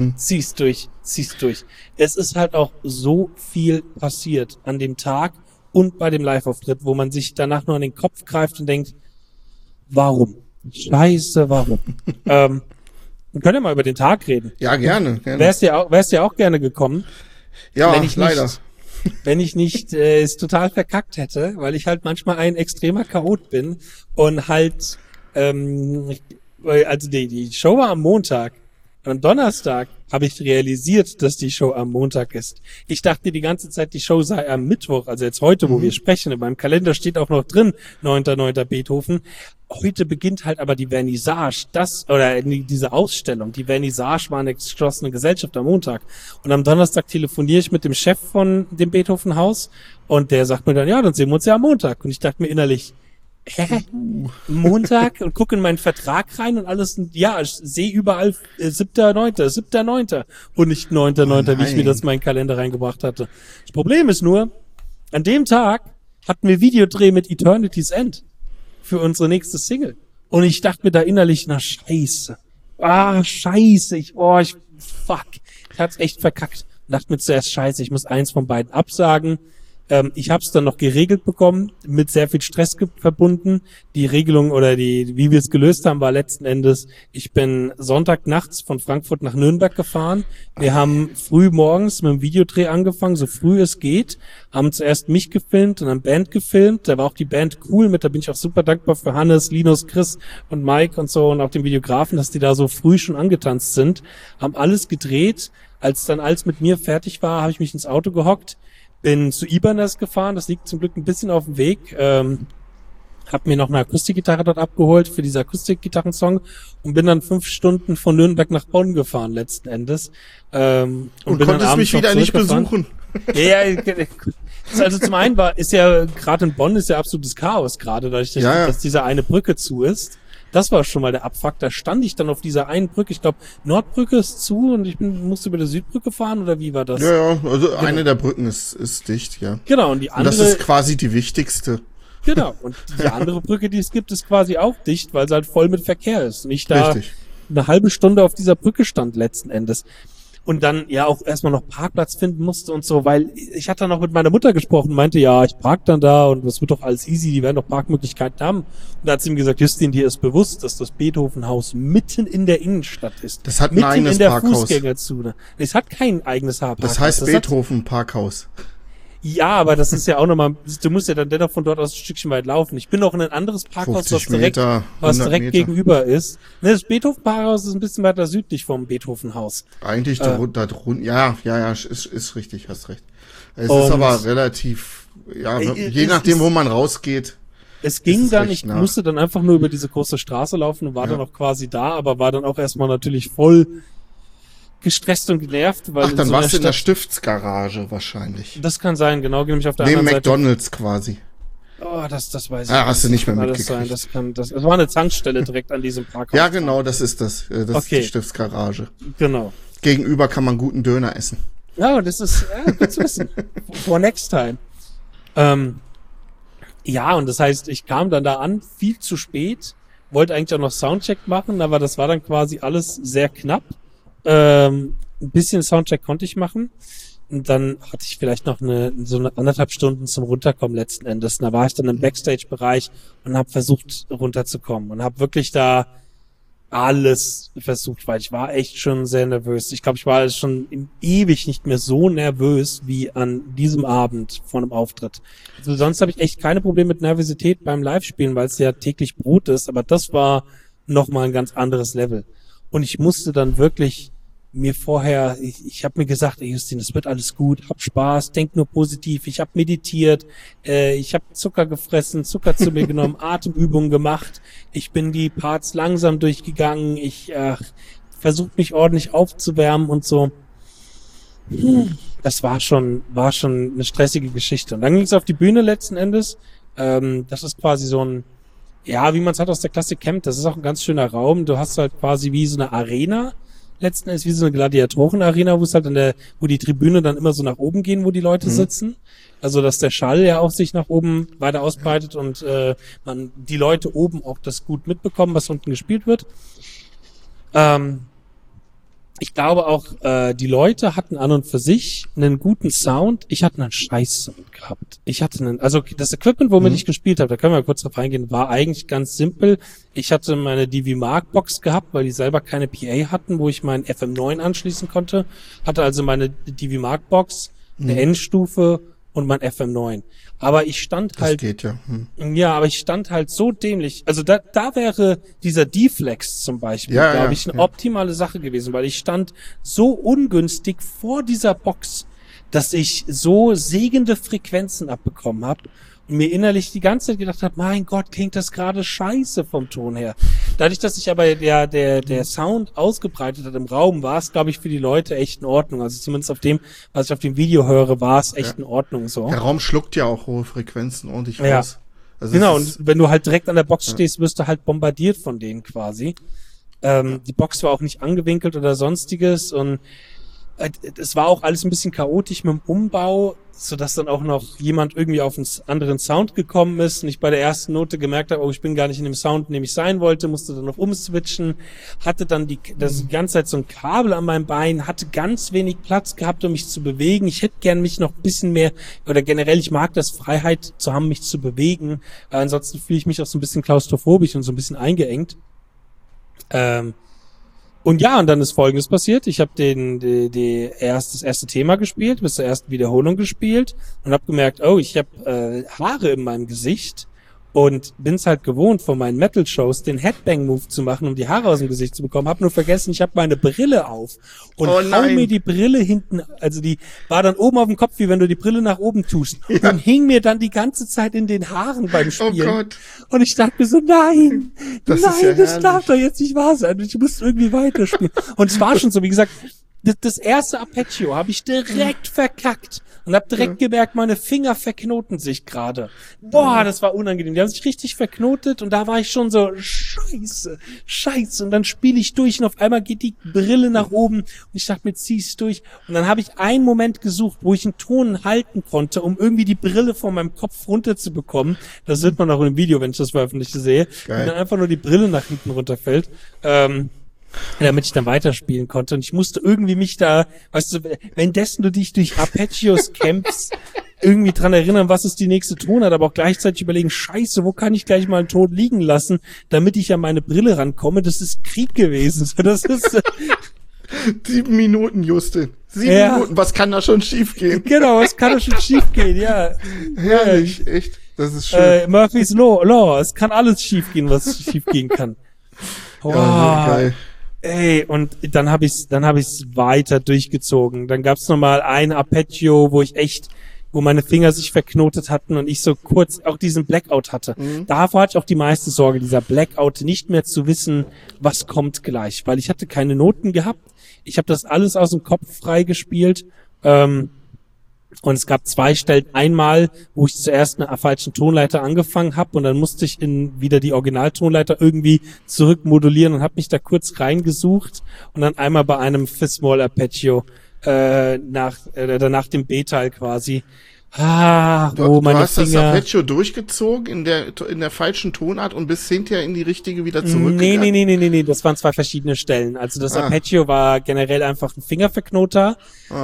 Es ist halt auch so viel passiert an dem Tag und bei dem Live-Auftritt, wo man sich danach nur an den Kopf greift und denkt, warum? Scheiße, warum? Wir können ja mal über den Tag reden. Ja, gerne. Wärst du ja auch gerne gekommen. Ja, leider. wenn ich nicht es total verkackt hätte, weil ich halt manchmal ein extremer Chaot bin und halt, also die Show war am Montag. Am Donnerstag habe ich realisiert, dass die Show am Montag ist. Ich dachte die ganze Zeit, die Show sei am Mittwoch, also jetzt heute, wo wir sprechen. In meinem Kalender steht auch noch drin, 9.9. Beethoven. Heute beginnt halt aber die Vernissage, diese Ausstellung. Die Vernissage war eine geschlossene Gesellschaft am Montag. Und am Donnerstag telefoniere ich mit dem Chef von dem Beethoven-Haus und der sagt mir dann, ja, dann sehen wir uns ja am Montag. Und ich dachte mir innerlich, Montag und gucke in meinen Vertrag rein und alles, ja, ich sehe überall 7.9. und nicht 9.9., wie ich mir das in meinen Kalender reingebracht hatte. Das Problem ist nur, an dem Tag hatten wir Videodreh mit Eternity's End für unsere nächste Single. Und ich dachte mir da innerlich, na scheiße. Scheiße, ich hab's echt verkackt. Und dachte mir zuerst, scheiße, ich muss eins von beiden absagen. Ich habe es dann noch geregelt bekommen, mit sehr viel Stress verbunden. Die Regelung oder wie wir es gelöst haben, war letzten Endes, ich bin Sonntag nachts von Frankfurt nach Nürnberg gefahren. Wir haben früh morgens mit dem Videodreh angefangen, so früh es geht. Haben zuerst mich gefilmt und dann Band gefilmt. Da war auch die Band cool mit, da bin ich auch super dankbar für Hannes, Linus, Chris und Mike und so und auch den Videografen, dass die da so früh schon angetanzt sind. Haben alles gedreht. Als dann alles mit mir fertig war, habe ich mich ins Auto gehockt. Bin zu Ibanez gefahren, das liegt zum Glück ein bisschen auf dem Weg. Hab mir noch eine Akustikgitarre dort abgeholt für diesen Akustikgitarrensong und bin dann 5 Stunden von Nürnberg nach Bonn gefahren letzten Endes. Und bin konntest dann mich wieder nicht besuchen. Ja, also zum einen ist ja gerade in Bonn ist ja absolutes Chaos gerade, dadurch, dass diese eine Brücke zu ist. Das war schon mal der Abfuck. Da stand ich dann auf dieser einen Brücke. Ich glaube, Nordbrücke ist zu und ich musste über der Südbrücke fahren oder wie war das? Ja, also eine der Brücken ist dicht, ja. Genau, und die andere. Und das ist quasi die wichtigste. Genau, und die andere Brücke, die es gibt, ist quasi auch dicht, weil sie halt voll mit Verkehr ist. Und ich da eine halbe Stunde auf dieser Brücke stand letzten Endes. Und dann ja auch erstmal noch Parkplatz finden musste und so, weil ich hatte dann auch mit meiner Mutter gesprochen, meinte, ja, ich park dann da und das wird doch alles easy, die werden doch Parkmöglichkeiten haben. Und da hat sie ihm gesagt, Justin, dir ist bewusst, dass das Beethoven-Haus mitten in der Innenstadt ist. Das hat ein eigenes Parkhaus. Mitten in der Fußgängerzone. Es hat kein eigenes Parkhaus. Das heißt Beethoven-Parkhaus. Ja, aber das ist ja auch nochmal, du musst ja dann dennoch von dort aus ein Stückchen weit laufen. Ich bin auch in ein anderes Parkhaus, was direkt gegenüber ist. Ne, das Beethoven-Parkhaus ist ein bisschen weiter südlich vom Beethoven-Haus. Eigentlich da drunter, ja, ist richtig, hast recht. Es ist aber relativ, je nachdem, wo man rausgeht. Es ging dann, ich musste dann einfach nur über diese große Straße laufen und war dann auch quasi da, aber war dann auch erstmal natürlich voll gestresst und genervt, weil dann warst du in der Stiftsgarage wahrscheinlich. Das kann sein, genau, nämlich auf der anderen Seite. Neben McDonald's quasi. Oh, das weiß ich. Hast du nicht mehr mitgekriegt. Das war eine Tankstelle direkt an diesem Parkhaus. Ja, genau, das ist das. Das ist die Stiftsgarage. Genau. Gegenüber kann man guten Döner essen. Ja, das ist gut zu wissen. For next time. Ja, und das heißt, ich kam dann da an, viel zu spät, wollte eigentlich auch noch Soundcheck machen, aber das war dann quasi alles sehr knapp. Ein bisschen Soundcheck konnte ich machen und dann hatte ich vielleicht noch so eine 1,5 Stunden zum Runterkommen letzten Endes. Und da war ich dann im Backstage-Bereich und habe versucht runterzukommen und habe wirklich da alles versucht, weil ich war echt schon sehr nervös. Ich glaube, ich war schon ewig nicht mehr so nervös wie an diesem Abend vor einem Auftritt. Also sonst habe ich echt keine Probleme mit Nervosität beim Live-Spielen, weil es ja täglich Brot ist, aber das war nochmal ein ganz anderes Level. Und ich musste dann wirklich mir vorher, ich habe mir gesagt, ey Justin, das wird alles gut, hab Spaß, denk nur positiv. Ich habe meditiert, ich habe Zucker gefressen, Zucker zu mir genommen, Atemübungen gemacht. Ich bin die Parts langsam durchgegangen. Ich versucht mich ordentlich aufzuwärmen und so. Das war schon eine stressige Geschichte. Und dann ging es auf die Bühne letzten Endes. Das ist quasi so ein, ja, wie man es halt aus der Klassik kennt. Das ist auch ein ganz schöner Raum. Du hast halt quasi wie so eine Arena. Letzten Endes wie so eine Gladiatoren-Arena, wo es halt wo die Tribüne dann immer so nach oben gehen, wo die Leute sitzen. Also, dass der Schall ja auch sich nach oben weiter ausbreitet und die Leute oben auch das gut mitbekommen, was unten gespielt wird. Ich glaube auch, die Leute hatten an und für sich einen guten Sound. Ich hatte einen Scheiß-Sound gehabt. Also das Equipment, womit ich gespielt habe, da können wir kurz drauf eingehen, war eigentlich ganz simpel. Ich hatte meine DV Mark Box gehabt, weil die selber keine PA hatten, wo ich meinen FM9 anschließen konnte. Hatte also meine DV Mark Box, eine Endstufe und mein FM9. Aber ich stand Das halt, geht ja. ja, aber ich stand halt so dämlich. Also da wäre dieser D-Flex zum Beispiel, Ja, glaube ja, ich, eine ja. optimale Sache gewesen, weil ich stand so ungünstig vor dieser Box, dass ich so segende Frequenzen abbekommen habe und mir innerlich die ganze Zeit gedacht habe, mein Gott, klingt das gerade scheiße vom Ton her. Dadurch, dass sich aber der Sound ausgebreitet hat im Raum, war es, glaube ich, für die Leute echt in Ordnung. Also zumindest auf dem, was ich auf dem Video höre, war es echt in Ordnung so. Der Raum schluckt ja auch hohe Frequenzen ordentlich Ja. raus. Also Genau, es ist, und wenn du halt direkt an der Box stehst, wirst du halt bombardiert von denen quasi. Die Box war auch nicht angewinkelt oder sonstiges und es war auch alles ein bisschen chaotisch mit dem Umbau, sodass dann auch noch jemand irgendwie auf einen anderen Sound gekommen ist und ich bei der ersten Note gemerkt habe, oh, ich bin gar nicht in dem Sound, in dem ich sein wollte, musste dann noch umswitchen, hatte dann die ganze Zeit so ein Kabel an meinem Bein, hatte ganz wenig Platz gehabt, um mich zu bewegen. Ich hätte gern mich noch ein bisschen mehr, oder generell, ich mag das, Freiheit zu haben, mich zu bewegen. Ansonsten fühle ich mich auch so ein bisschen klaustrophobisch und so ein bisschen eingeengt. Und ja, und dann ist Folgendes passiert. Ich habe das erste Thema gespielt, bis zur ersten Wiederholung gespielt und habe gemerkt, oh, ich habe Haare in meinem Gesicht und bin's halt gewohnt von meinen Metal-Shows, den Headbang-Move zu machen, um die Haare aus dem Gesicht zu bekommen. Hab nur vergessen, ich habe meine Brille auf und hau mir die Brille hinten, also die war dann oben auf dem Kopf, wie wenn du die Brille nach oben tust und hing mir dann die ganze Zeit in den Haaren beim Spielen. oh Gott. Und ich dachte mir so, nein, Das nein, ist ja das herrlich. darf doch jetzt nicht wahr sein. Ich muss irgendwie weiterspielen. Und es war schon so, wie gesagt, das erste Arpeggio habe ich direkt verkackt und habe direkt gemerkt, meine Finger verknoten sich gerade. Boah, das war unangenehm. Die haben sich richtig verknotet und da war ich schon so, scheiße. Und dann spiele ich durch und auf einmal geht die Brille nach oben und ich dachte mir, zieh's durch. Und dann habe ich einen Moment gesucht, wo ich einen Ton halten konnte, um irgendwie die Brille von meinem Kopf runterzubekommen. Das wird man auch im Video, wenn ich das veröffentlichte, sehe. Geil. Und dann einfach nur die Brille nach hinten runterfällt. Damit ich dann weiterspielen konnte. Und ich musste irgendwie mich da, weißt du, währenddessen du dich durch Arpeggios kämpfst, irgendwie dran erinnern, was ist die nächste Tonart, aber auch gleichzeitig überlegen, scheiße, wo kann ich gleich mal einen Ton liegen lassen, damit ich an meine Brille rankomme. Das ist Krieg gewesen. Das ist 7 Minuten, Justin. 7 Ja. Minuten, was kann da schon schief gehen? genau, was kann da schon schief gehen, ja. Herrlich, echt. Das ist schön. Murphy's Law. Es kann alles schief gehen, was schief gehen kann. Wow. Ja, geil. Ey, und dann hab ich's weiter durchgezogen. Dann gab's nochmal ein Arpeggio, wo meine Finger sich verknotet hatten und ich so kurz auch diesen Blackout hatte. Davor hatte ich auch die meiste Sorge, dieser Blackout, nicht mehr zu wissen, was kommt gleich, weil ich hatte keine Noten gehabt. Ich habe das alles aus dem Kopf frei gespielt. Und es gab 2 Stellen. Einmal, wo ich zuerst eine falschen Tonleiter angefangen habe und dann musste ich wieder die Originaltonleiter irgendwie zurückmodulieren und habe mich da kurz reingesucht. Und dann einmal bei einem Fis-Moll Arpeggio nach dem B-Teil quasi. Du Meine hast das Finger. Arpeggio durchgezogen in der falschen Tonart und bist hinterher in die richtige wieder zurückgegangen? Nee. Das waren 2 verschiedene Stellen. Also das Arpeggio war generell einfach ein Fingerverknoter.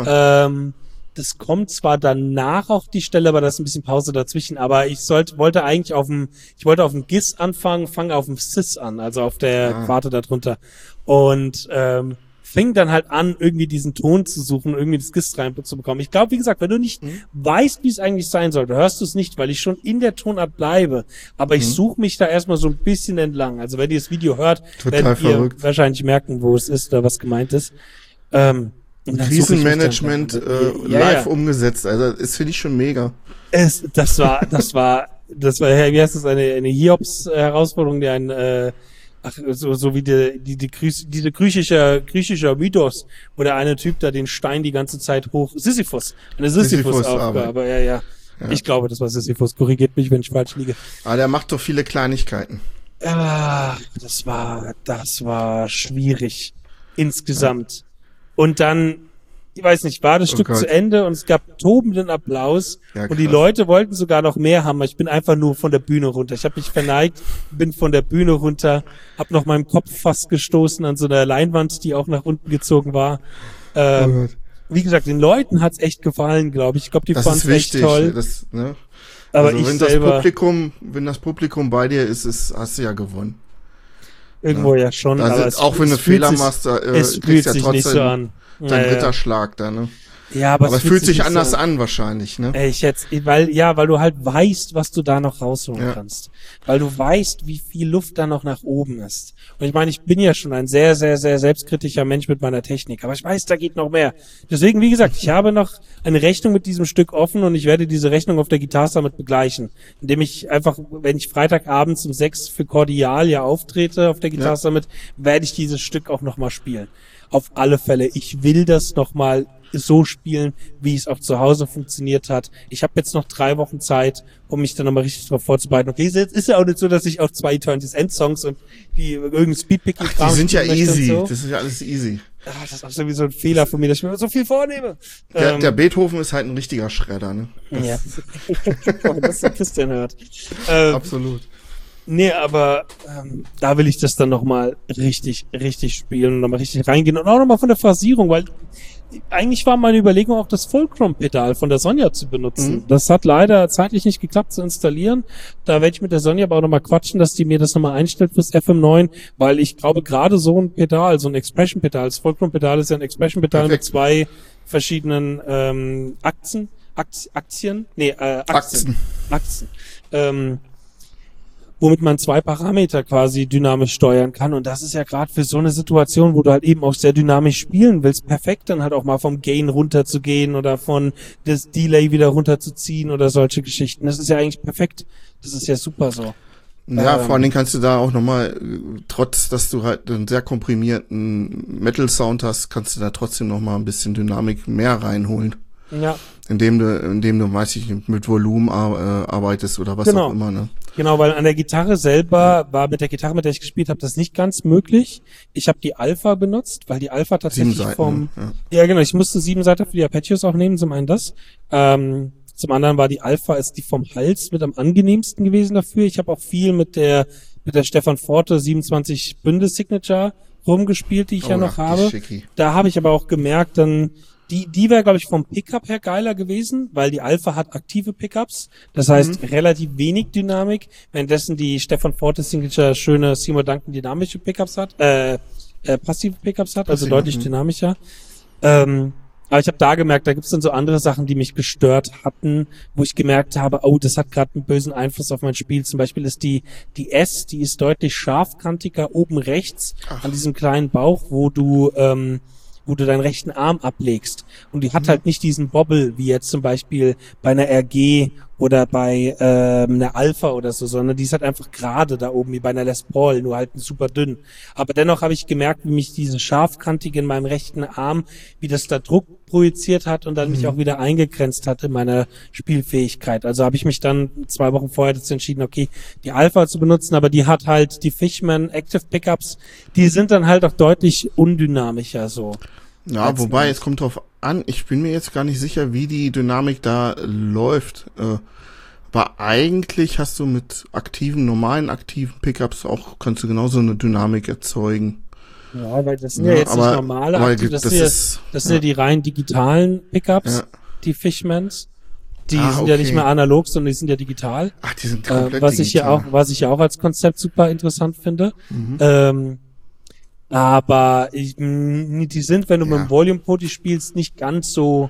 Das kommt zwar danach auf die Stelle, aber da ist ein bisschen Pause dazwischen. Aber ich wollte eigentlich auf dem Gis anfangen, fange auf dem Cis an, also auf der Quarte darunter. Und fing dann halt an, irgendwie diesen Ton zu suchen, irgendwie das Gis reinzubekommen. Ich glaube, wie gesagt, wenn du nicht weißt, wie es eigentlich sein sollte, hörst du es nicht, weil ich schon in der Tonart bleibe. Aber ich suche mich da erstmal so ein bisschen entlang. Also wenn ihr das Video hört, werdet ihr wahrscheinlich merken, wo es ist oder was gemeint ist. Krisenmanagement live umgesetzt, also das finde ich schon mega. Das war, wie heißt das, eine Hiobs-Herausforderung, so wie diese griechischer Mythos, wo der eine Typ da den Stein die ganze Zeit eine Sisyphus-Aufgabe, ja. Ich glaube, das war Sisyphus, korrigiert mich, wenn ich falsch liege. Aber der macht doch viele Kleinigkeiten. Das war schwierig, insgesamt. Und dann, ich weiß nicht, war das Stück zu Ende und es gab tobenden Applaus und die Leute wollten sogar noch mehr haben. Ich bin einfach nur von der Bühne runter. Ich habe mich verneigt, bin von der Bühne runter, habe noch meinen Kopf fast gestoßen an so einer Leinwand, die auch nach unten gezogen war. Wie gesagt, den Leuten hat's echt gefallen, glaube ich. Ich glaube, die fanden es echt toll. Aber also wenn das Publikum bei dir ist, hast du ja gewonnen. Irgendwo ja schon, also aber auch wenn du Fehler machst, es fühlt sich nicht so an. Dein Ritterschlag da, ne? Ja, aber es fühlt sich anders an wahrscheinlich, ne? Weil du halt weißt, was du da noch rausholen kannst. Weil du weißt, wie viel Luft da noch nach oben ist. Und ich meine, ich bin ja schon ein sehr, sehr, sehr selbstkritischer Mensch mit meiner Technik, aber ich weiß, da geht noch mehr. Deswegen, wie gesagt, ich habe noch eine Rechnung mit diesem Stück offen und ich werde diese Rechnung auf der Guitar Summit begleichen, indem ich einfach, wenn ich Freitagabends um 6 für Cordial ja auftrete auf der Guitar Summit, werde ich dieses Stück auch nochmal spielen. Auf alle Fälle. Ich will das nochmal so spielen, wie es auch zu Hause funktioniert hat. Ich habe jetzt noch 3 Wochen Zeit, um mich dann nochmal richtig darauf vorzubereiten. Okay, jetzt ist ja auch nicht so, dass ich auch 2 Eternity's End Songs und die irgendein Speedpicking-Kram. Die sind ja easy. So. Das ist ja alles easy. Das ist auch sowieso ein Fehler von mir, dass ich mir so viel vornehme. Der Beethoven ist halt ein richtiger Schredder, ne? Ja. Das der Christian hört. Absolut. Nee, aber da will ich das dann nochmal richtig spielen und nochmal richtig reingehen und auch nochmal von der Phrasierung, weil eigentlich war meine Überlegung auch das Fulcrum-Pedal von der Sonja zu benutzen. Das hat leider zeitlich nicht geklappt zu installieren. Da werde ich mit der Sonja aber auch nochmal quatschen, dass die mir das nochmal einstellt fürs FM9, weil ich glaube, gerade so ein Pedal, so ein Expression-Pedal, das Fulcrum-Pedal ist ja ein Expression-Pedal mit 2 verschiedenen Achsen. Womit man 2 Parameter quasi dynamisch steuern kann. Und das ist ja gerade für so eine Situation, wo du halt eben auch sehr dynamisch spielen willst, perfekt, dann halt auch mal vom Gain runterzugehen oder von das Delay wieder runterzuziehen oder solche Geschichten. Das ist ja eigentlich perfekt. Das ist ja super so. Ja, vor allen Dingen kannst du da auch nochmal, trotz, dass du halt einen sehr komprimierten Metal-Sound hast, kannst du da trotzdem nochmal ein bisschen Dynamik mehr reinholen. Ja. Indem du, weiß ich nicht, mit Volumen arbeitest oder was auch immer, ne? Genau, weil an der Gitarre selber war mit der Gitarre, mit der ich gespielt habe, das nicht ganz möglich. Ich habe die Alpha benutzt, weil die Alpha tatsächlich 7 Seiten, genau, ich musste 7 Seiten für die Arpeggios auch nehmen, zum einen das. Zum anderen war die Alpha, ist die vom Hals mit am angenehmsten gewesen dafür. Ich habe auch viel mit der Stefan Forte 27 Bünde Signature rumgespielt, die ich ja noch habe. Da habe ich aber auch gemerkt, dann die wäre, glaube ich, vom Pickup her geiler gewesen, weil die Alpha hat aktive Pickups, das heißt relativ wenig Dynamik, währenddessen die Stefan Forte Signature schöne Seymour Duncan dynamische Pickups hat, passive Pickups hat, also deutlich dynamischer. Aber ich habe da gemerkt, da gibt's dann so andere Sachen, die mich gestört hatten, wo ich gemerkt habe, oh, das hat gerade einen bösen Einfluss auf mein Spiel. Zum Beispiel ist die S, die ist deutlich scharfkantiger oben rechts an diesem kleinen Bauch, wo du deinen rechten Arm ablegst. Und die hat halt nicht diesen Bobble, wie jetzt zum Beispiel bei einer RG oder bei einer Alpha oder so, sondern die ist halt einfach gerade da oben, wie bei einer Les Paul, nur halt super dünn. Aber dennoch habe ich gemerkt, wie mich diese Scharfkantige in meinem rechten Arm, wie das da Druck projiziert hat und dann mich auch wieder eingegrenzt hat in meiner Spielfähigkeit. Also habe ich mich dann 2 Wochen vorher dazu entschieden, okay, die Alpha zu benutzen, aber die hat halt die Fishman Active Pickups, die sind dann halt auch deutlich undynamischer so. Ja, wobei, es kommt drauf an, ich bin mir jetzt gar nicht sicher, wie die Dynamik da läuft. Aber eigentlich hast du mit normalen aktiven Pickups auch, kannst du genauso eine Dynamik erzeugen. Ja, weil das sind ja jetzt nicht normale aktive, das sind ja die rein digitalen Pickups, die Fishmans. Die sind ja nicht mehr analog, sondern die sind ja digital. Ach, die sind komplett was digital. Was ich ja auch als Konzept super interessant finde. Aber die sind, wenn du mit dem Volume Poti spielst, nicht ganz so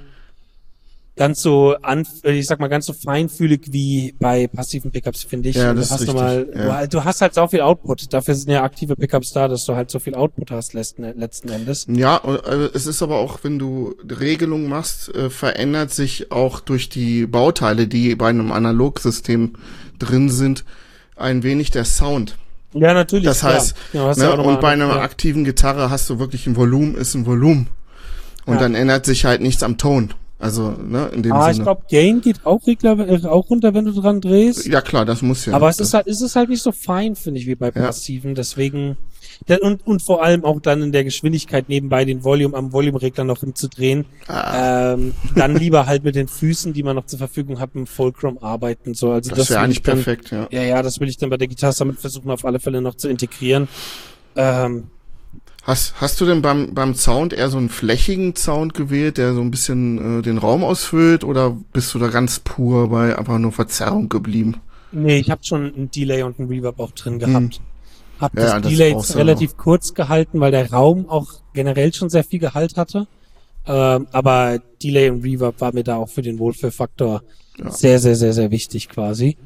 feinfühlig wie bei passiven Pickups, finde ich. Ja, das ist richtig. Du hast halt so viel Output. Dafür sind ja aktive Pickups da, dass du halt so viel Output hast letzten Endes. Ja, es ist aber auch, wenn du Regelungen machst, verändert sich auch durch die Bauteile, die bei einem Analogsystem drin sind, ein wenig der Sound. Ja, natürlich. Das heißt, und bei einer aktiven Gitarre hast du wirklich ein Volumen. Und dann ändert sich halt nichts am Ton. Also, in dem Sinne. Ich glaube, Gain geht auch runter, wenn du dran drehst. Ja, klar, das muss ja. Aber es ist halt nicht so fein, finde ich, wie bei Passiven. Deswegen, und vor allem auch dann in der Geschwindigkeit nebenbei den am Volume-Regler noch umzudrehen. Dann lieber halt mit den Füßen, die man noch zur Verfügung hat, im Fulcrum arbeiten. So. Also das wäre eigentlich perfekt, ja. Ja, das will ich dann bei der Gitarre damit versuchen, auf alle Fälle noch zu integrieren. Hast du denn beim Sound eher so einen flächigen Sound gewählt, der so ein bisschen den Raum ausfüllt, oder bist du da ganz pur bei einfach nur Verzerrung geblieben? Nee, ich habe schon ein Delay und ein Reverb auch drin gehabt. Hab das Delay relativ kurz gehalten, weil der Raum auch generell schon sehr viel Gehalt hatte. Aber Delay und Reverb war mir da auch für den Wohlfühlfaktor sehr, sehr, sehr, sehr wichtig quasi.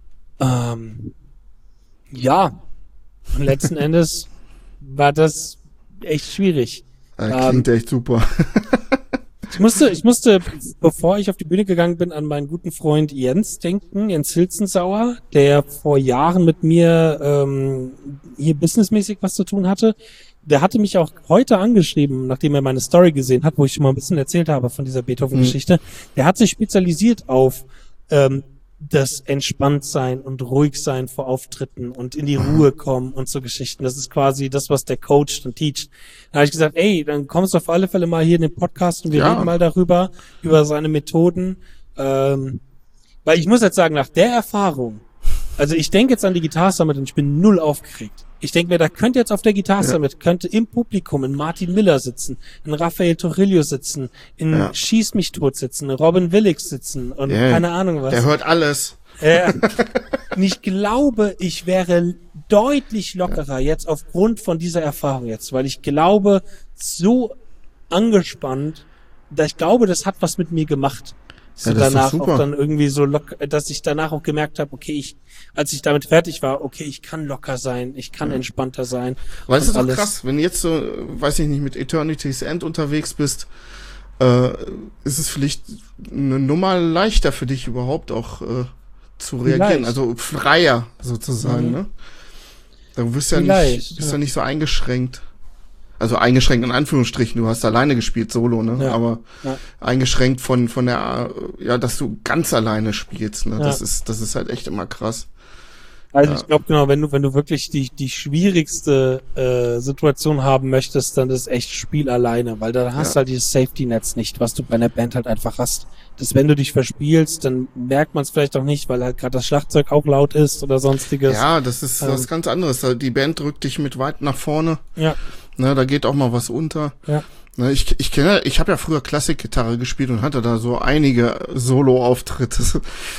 Ja, und letzten Endes war das echt schwierig. Klingt echt super. Ich musste, bevor ich auf die Bühne gegangen bin, an meinen guten Freund Jens denken, Jens Hilzensauer, der vor Jahren mit mir hier businessmäßig was zu tun hatte. Der hatte mich auch heute angeschrieben, nachdem er meine Story gesehen hat, wo ich schon mal ein bisschen erzählt habe von dieser Beethoven-Geschichte. Der hat sich spezialisiert auf das Entspanntsein und ruhig sein vor Auftritten und in die Ruhe kommen und so Geschichten. Das ist quasi das, was der coacht und teacht. Da habe ich gesagt, ey, dann kommst du auf alle Fälle mal hier in den Podcast und wir reden mal darüber, über seine Methoden. Weil ich muss jetzt sagen, nach der Erfahrung, also ich denke jetzt an die Guitar Summit und ich bin null aufgeregt. Ich denke mir, da könnte jetzt auf der Guitar Summit, könnte im Publikum ein Martin Miller sitzen, ein Raphael Trujillo sitzen, in Schieß mich tot sitzen, Robin Williams sitzen und keine Ahnung was. Der hört alles. Und ich glaube, ich wäre deutlich lockerer jetzt aufgrund von dieser Erfahrung jetzt, weil ich glaube, so angespannt, dass ich glaube, das hat was mit mir gemacht. So danach auch dann irgendwie so locker, dass ich danach auch gemerkt habe, okay, als ich damit fertig war, okay, ich kann locker sein, ich kann entspannter sein. Weil es ist doch krass, wenn du jetzt so, weiß ich nicht, mit Eternity's End unterwegs bist, ist es vielleicht eine Nummer leichter für dich überhaupt auch zu reagieren, also freier sozusagen, ne? Da bist du ja nicht so eingeschränkt. Also eingeschränkt in Anführungsstrichen, du hast alleine gespielt, Solo, ne? Aber eingeschränkt von der, dass du ganz alleine spielst, ne? Das ist halt echt immer krass. Also ich glaube genau, wenn du wirklich die schwierigste Situation haben möchtest, dann ist echt Spiel alleine, weil da hast du halt dieses Safety-Netz nicht, was du bei einer Band halt einfach hast. Dass wenn du dich verspielst, dann merkt man es vielleicht auch nicht, weil halt gerade das Schlagzeug auch laut ist oder sonstiges. Ja, das ist was ganz anderes. Die Band drückt dich mit weit nach vorne. Ja. Ne, da geht auch mal was unter. Ja. Ne, ich habe ja früher Klassikgitarre gespielt und hatte da so einige Solo-Auftritte.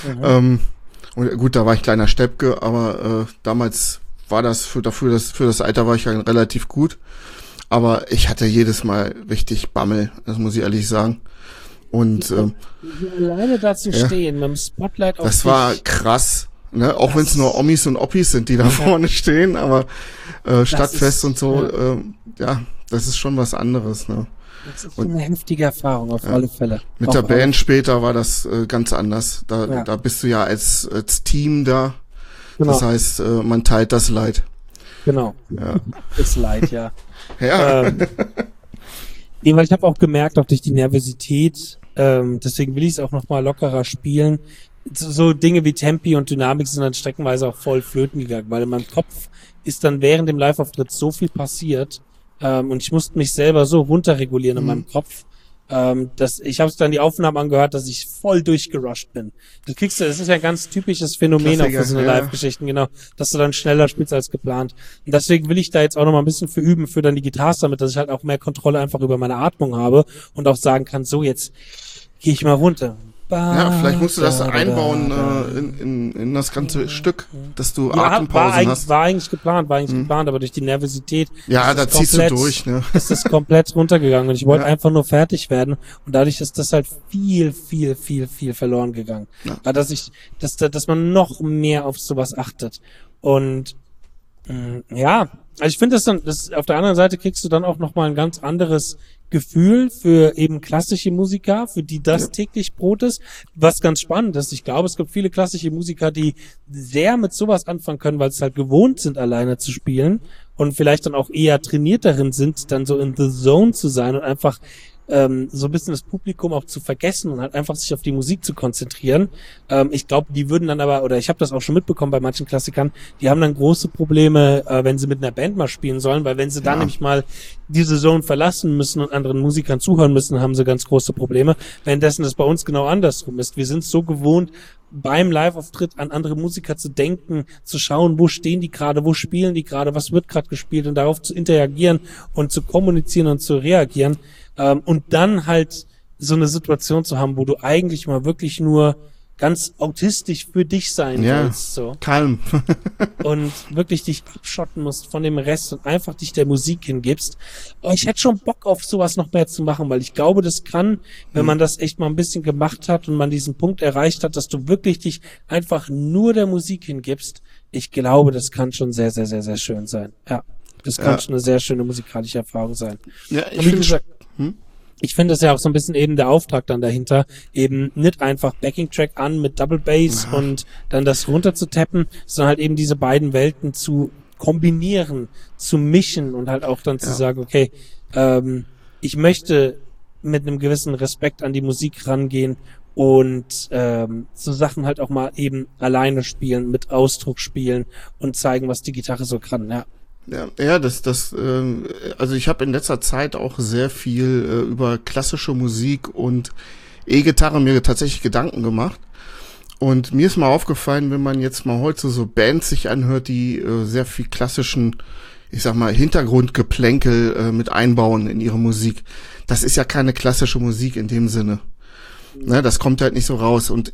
Und gut, da war ich kleiner Steppke, aber damals war das für das Alter war ich halt relativ gut. Aber ich hatte jedes Mal richtig Bammel, das muss ich ehrlich sagen. Und alleine da zu stehen, mit dem Spotlight auf das war krass. Ne? Auch wenn es nur Omis und Oppis sind, die da vorne stehen, aber Stadtfest und so, das ist schon was anderes. Ne? Das ist eine heftige Erfahrung, auf alle Fälle. Mit der Band später war das ganz anders. Da bist du ja als Team da. Genau. Das heißt, man teilt das Leid. Genau. Ja. Das Leid, ja. Ja. Weil ich habe auch gemerkt, auch durch die Nervosität, deswegen will ich es auch noch mal lockerer spielen, so Dinge wie Tempi und Dynamik sind dann streckenweise auch voll flöten gegangen, weil in meinem Kopf ist dann während dem Live-Auftritt so viel passiert und ich musste mich selber so runterregulieren in meinem Kopf, dass ich habe dann die Aufnahmen angehört, dass ich voll durchgerusht bin. Das ist ja ein ganz typisches Phänomen auch für so eine Live-Geschichten, genau, dass du dann schneller spielst als geplant. Und deswegen will ich da jetzt auch noch mal ein bisschen für üben, für dann die Gitarre, damit dass ich halt auch mehr Kontrolle einfach über meine Atmung habe und auch sagen kann, so jetzt gehe ich mal runter. Ja, vielleicht musst du das einbauen in das ganze Stück, dass du Atempausen hast. War eigentlich geplant, aber durch die Nervosität da ziehst du durch, ne? Ist das komplett runtergegangen und ich wollte einfach nur fertig werden und dadurch ist das halt viel verloren gegangen. Ja. Dass man noch mehr auf sowas achtet und also ich finde das auf der anderen Seite kriegst du dann auch noch mal ein ganz anderes Gefühl für eben klassische Musiker, für die das täglich Brot ist, was ganz spannend ist. Ich glaube, es gibt viele klassische Musiker, die sehr mit sowas anfangen können, weil sie halt gewohnt sind, alleine zu spielen und vielleicht dann auch eher trainiert darin sind, dann so in the zone zu sein und einfach so ein bisschen das Publikum auch zu vergessen und halt einfach sich auf die Musik zu konzentrieren. Ich glaube, die würden dann aber, oder ich habe das auch schon mitbekommen bei manchen Klassikern, die haben dann große Probleme, wenn sie mit einer Band mal spielen sollen, weil wenn sie dann nämlich mal diese Zone verlassen müssen und anderen Musikern zuhören müssen, haben sie ganz große Probleme. Währenddessen das bei uns genau andersrum ist. Wir sind so gewohnt, beim Live-Auftritt an andere Musiker zu denken, zu schauen, wo stehen die gerade, wo spielen die gerade, was wird gerade gespielt und darauf zu interagieren und zu kommunizieren und zu reagieren. Und dann halt so eine Situation zu haben, wo du eigentlich mal wirklich nur ganz autistisch für dich sein willst. So. Calm. Und wirklich dich abschotten musst von dem Rest und einfach dich der Musik hingibst. Oh, ich hätte schon Bock auf sowas noch mehr zu machen, weil ich glaube, das kann, wenn man das echt mal ein bisschen gemacht hat und man diesen Punkt erreicht hat, dass du wirklich dich einfach nur der Musik hingibst. Ich glaube, das kann schon sehr, sehr, sehr, sehr schön sein. Ja, das kann schon eine sehr schöne musikalische Erfahrung sein. Ja, ich finde das ja auch so ein bisschen eben der Auftrag dann dahinter, eben nicht einfach Backing-Track an mit Double Bass und dann das runter zu tappen, sondern halt eben diese beiden Welten zu kombinieren, zu mischen und halt auch dann zu sagen, okay, ich möchte mit einem gewissen Respekt an die Musik rangehen und so Sachen halt auch mal eben alleine spielen, mit Ausdruck spielen und zeigen, was die Gitarre so kann, ja. Ja, also ich habe in letzter Zeit auch sehr viel über klassische Musik und E-Gitarre mir tatsächlich Gedanken gemacht. Und mir ist mal aufgefallen, wenn man jetzt mal heute so Bands sich anhört, die sehr viel klassischen, ich sag mal, Hintergrundgeplänkel mit einbauen in ihre Musik. Das ist ja keine klassische Musik in dem Sinne. Ne, das kommt halt nicht so raus. Und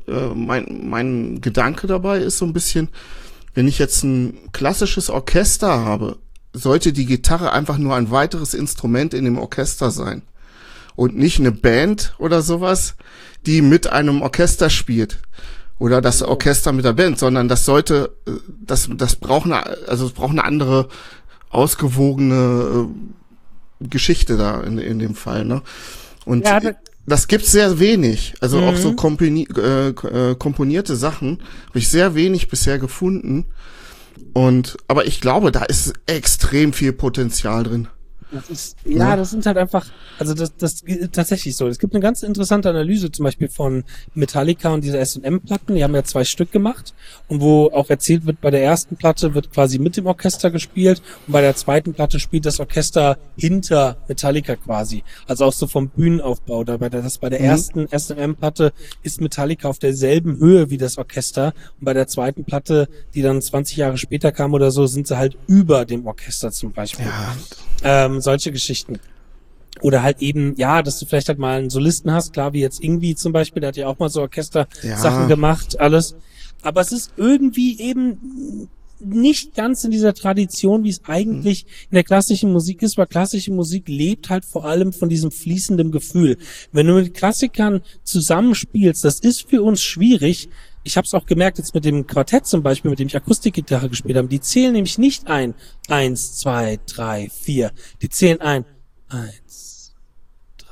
mein Gedanke dabei ist so ein bisschen, wenn ich jetzt ein klassisches Orchester habe, sollte die Gitarre einfach nur ein weiteres Instrument in dem Orchester sein. Und nicht eine Band oder sowas, die mit einem Orchester spielt. Oder das Orchester mit der Band, sondern das braucht eine andere, ausgewogene Geschichte da in dem Fall, ne? Und das gibt's sehr wenig. Also auch so komponierte Sachen habe ich sehr wenig bisher gefunden. Aber ich glaube, da ist extrem viel Potenzial drin. Das sind halt einfach, also das ist tatsächlich so. Es gibt eine ganz interessante Analyse zum Beispiel von Metallica und dieser S&M-Platten. Die haben ja 2 Stück gemacht und wo auch erzählt wird, bei der ersten Platte wird quasi mit dem Orchester gespielt und bei der zweiten Platte spielt das Orchester hinter Metallica quasi. Also auch so vom Bühnenaufbau. Bei der ersten S&M-Platte ist Metallica auf derselben Höhe wie das Orchester und bei der zweiten Platte, die dann 20 Jahre später kam oder so, sind sie halt über dem Orchester zum Beispiel. Solche Geschichten. Oder halt eben, dass du vielleicht halt mal einen Solisten hast, klar, wie jetzt Ingwie zum Beispiel, der hat ja auch mal so Orchester-Sachen gemacht, alles. Aber es ist irgendwie eben nicht ganz in dieser Tradition, wie es eigentlich in der klassischen Musik ist, weil klassische Musik lebt halt vor allem von diesem fließenden Gefühl. Wenn du mit Klassikern zusammenspielst, das ist für uns schwierig. Ich habe es auch gemerkt jetzt mit dem Quartett zum Beispiel, mit dem ich Akustikgitarre gespielt habe. Die zählen nämlich nicht ein 1, 2, 3, 4. Die zählen ein 1, 3,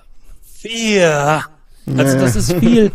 4. Also das ist viel.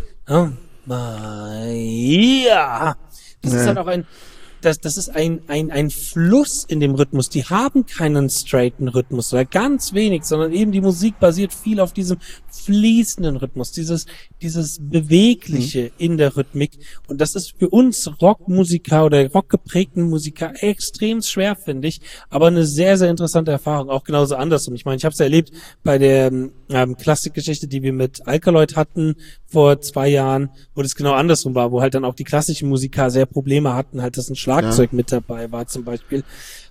Das ist halt auch das ist ein Fluss in dem Rhythmus. Die haben keinen straighten Rhythmus oder ganz wenig, sondern eben die Musik basiert viel auf diesem fließenden Rhythmus, dieses Bewegliche in der Rhythmik. Und das ist für uns Rockmusiker oder rockgeprägten Musiker extrem schwer, finde ich, aber eine sehr, sehr interessante Erfahrung, auch genauso andersrum. Ich meine, ich habe es erlebt bei der Klassikgeschichte, die wir mit Alkaloid hatten vor 2 Jahren, wo das genau andersrum war, wo halt dann auch die klassischen Musiker sehr Probleme hatten, halt, dass ein Schlagzeug mit dabei war zum Beispiel.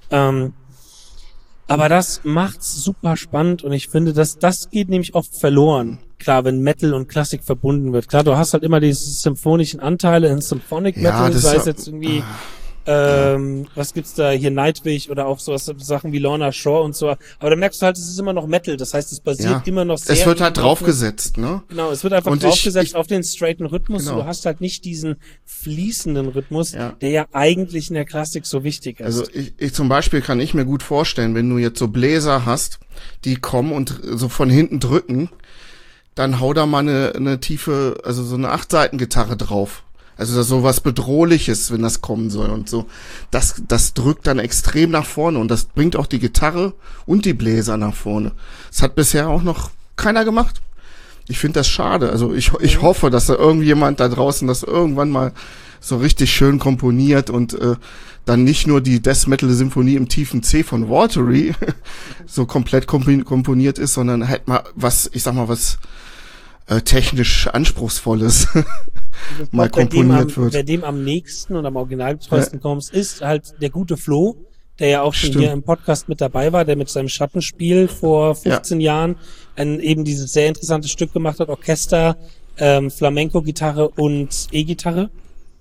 Aber das macht's super spannend und ich finde, das geht nämlich oft verloren. Klar, wenn Metal und Klassik verbunden wird. Klar, du hast halt immer diese symphonischen Anteile in Symphonic Metal, sei es jetzt irgendwie was gibt's da hier, Nightwish oder auch sowas, Sachen wie Lorna Shore und so. Aber da merkst du halt, es ist immer noch Metal. Das heißt, es basiert immer noch sehr. Es wird halt draufgesetzt, ne? Genau, es wird einfach draufgesetzt auf den straighten Rhythmus. Genau. Du hast halt nicht diesen fließenden Rhythmus, der ja eigentlich in der Klassik so wichtig ist. Also ich zum Beispiel kann ich mir gut vorstellen, wenn du jetzt so Bläser hast, die kommen und so von hinten drücken, dann hau da mal eine tiefe, also so eine 8-Seiten-Gitarre drauf. Also das ist so was Bedrohliches, wenn das kommen soll und so. Das drückt dann extrem nach vorne und das bringt auch die Gitarre und die Bläser nach vorne. Das hat bisher auch noch keiner gemacht. Ich finde das schade. Also ich hoffe, dass da irgendjemand da draußen das irgendwann mal so richtig schön komponiert und dann nicht nur die Death Metal Symphonie im tiefen C von Watery so komplett komponiert ist, sondern halt mal was, ich sag mal, was technisch Anspruchsvolles mal komponiert wird. Bei dem am nächsten und am originalgetreuesten kommst, ist halt der gute Flo, der ja auch schon hier im Podcast mit dabei war, der mit seinem Schattenspiel vor 15 Jahren eben dieses sehr interessante Stück gemacht hat, Orchester, Flamenco-Gitarre und E-Gitarre.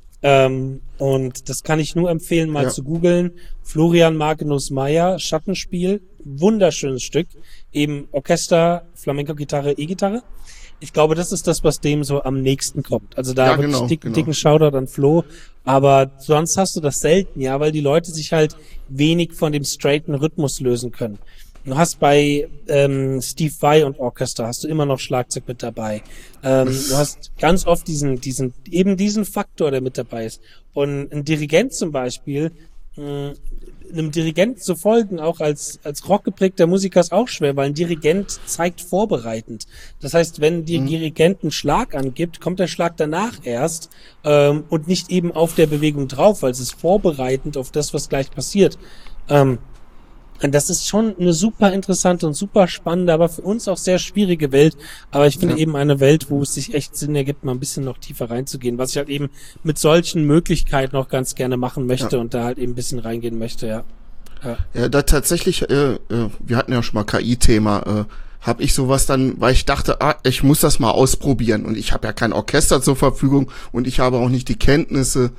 Und das kann ich nur empfehlen, mal zu googeln. Florian Magnus Meyer, Schattenspiel, wunderschönes Stück. Eben Orchester, Flamenco-Gitarre, E-Gitarre. Ich glaube, das ist das, was dem so am nächsten kommt. Also da wirklich dicken Shoutout an Flo. Aber sonst hast du das selten, ja, weil die Leute sich halt wenig von dem straighten Rhythmus lösen können. Du hast bei Steve Vai und Orchester hast du immer noch Schlagzeug mit dabei. Du hast ganz oft diesen Faktor, der mit dabei ist. Und ein Dirigent zum Beispiel, einem Dirigent zu folgen, auch als rockgeprägter Musiker, ist auch schwer, weil ein Dirigent zeigt vorbereitend. Das heißt, wenn die Dirigent einen Schlag angibt, kommt der Schlag danach erst und nicht eben auf der Bewegung drauf, weil es ist vorbereitend auf das, was gleich passiert. Und das ist schon eine super interessante und super spannende, aber für uns auch sehr schwierige Welt. Aber ich finde eben eine Welt, wo es sich echt Sinn ergibt, mal ein bisschen noch tiefer reinzugehen, was ich halt eben mit solchen Möglichkeiten auch ganz gerne machen möchte und da halt eben ein bisschen reingehen möchte, Ja, da tatsächlich, wir hatten ja schon mal KI-Thema, habe ich sowas dann, weil ich dachte, ich muss das mal ausprobieren und ich habe ja kein Orchester zur Verfügung und ich habe auch nicht die Kenntnisse,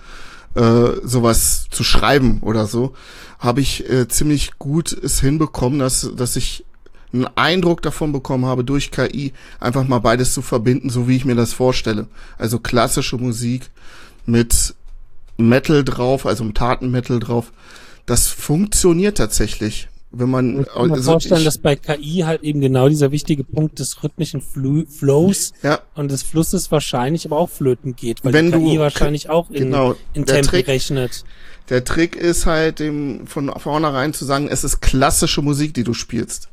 sowas zu schreiben oder so, habe ich ziemlich gut es hinbekommen, dass ich einen Eindruck davon bekommen habe, durch KI einfach mal beides zu verbinden, so wie ich mir das vorstelle. Also klassische Musik mit Metal drauf, also mit harten Metal drauf. Das funktioniert tatsächlich. Wenn man, ich kann mir vorstellen, dass bei KI halt eben genau dieser wichtige Punkt des rhythmischen Flows und des Flusses wahrscheinlich aber auch flöten geht, weil die KI wahrscheinlich auch in Tempi rechnet. Der Trick ist halt, von vornherein zu sagen, es ist klassische Musik, die du spielst.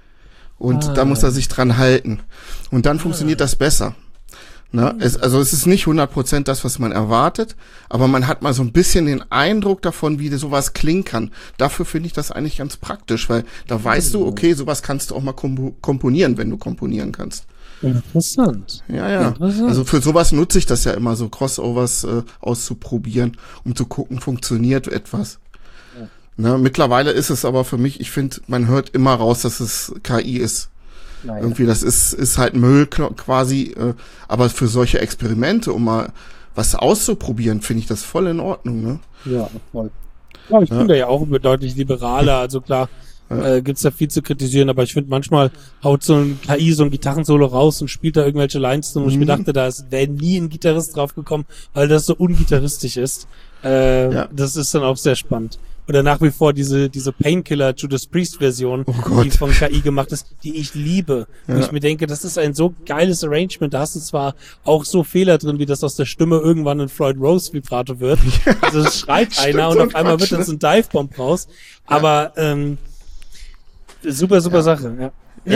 Und da muss er sich dran halten. Und dann funktioniert das besser. Ne? Es ist nicht 100% das, was man erwartet, aber man hat mal so ein bisschen den Eindruck davon, wie sowas klingen kann. Dafür finde ich das eigentlich ganz praktisch, weil da weißt du, okay, sowas kannst du auch mal komponieren, wenn du komponieren kannst. Interessant. Ja. Interessant. Also für sowas nutze ich das ja immer, so Crossovers auszuprobieren, um zu gucken, funktioniert etwas. Ja. Ne? Mittlerweile ist es aber für mich, ich finde, man hört immer raus, dass es KI ist. Naja. Irgendwie, das ist halt Müll quasi, aber für solche Experimente, um mal was auszuprobieren, finde ich das voll in Ordnung, ne? Ja, voll. Ja, ich bin da ja auch deutlich liberaler, also klar, gibt's da viel zu kritisieren, aber ich finde, manchmal haut so ein KI so ein Gitarrensolo raus und spielt da irgendwelche Lines drin, und ich mir dachte, da wäre nie ein Gitarrist drauf gekommen, weil das so ungitarristisch ist. Das ist dann auch sehr spannend. Oder nach wie vor diese Painkiller Judas Priest Version, die von KI gemacht ist, die ich liebe. Ja. Und ich mir denke, das ist ein so geiles Arrangement. Da hast du zwar auch so Fehler drin, wie das aus der Stimme irgendwann ein Floyd Rose Vibrato wird. Also es schreit einer und auf einmal wird dann so ein Dive-Bomb raus. Aber super Sache.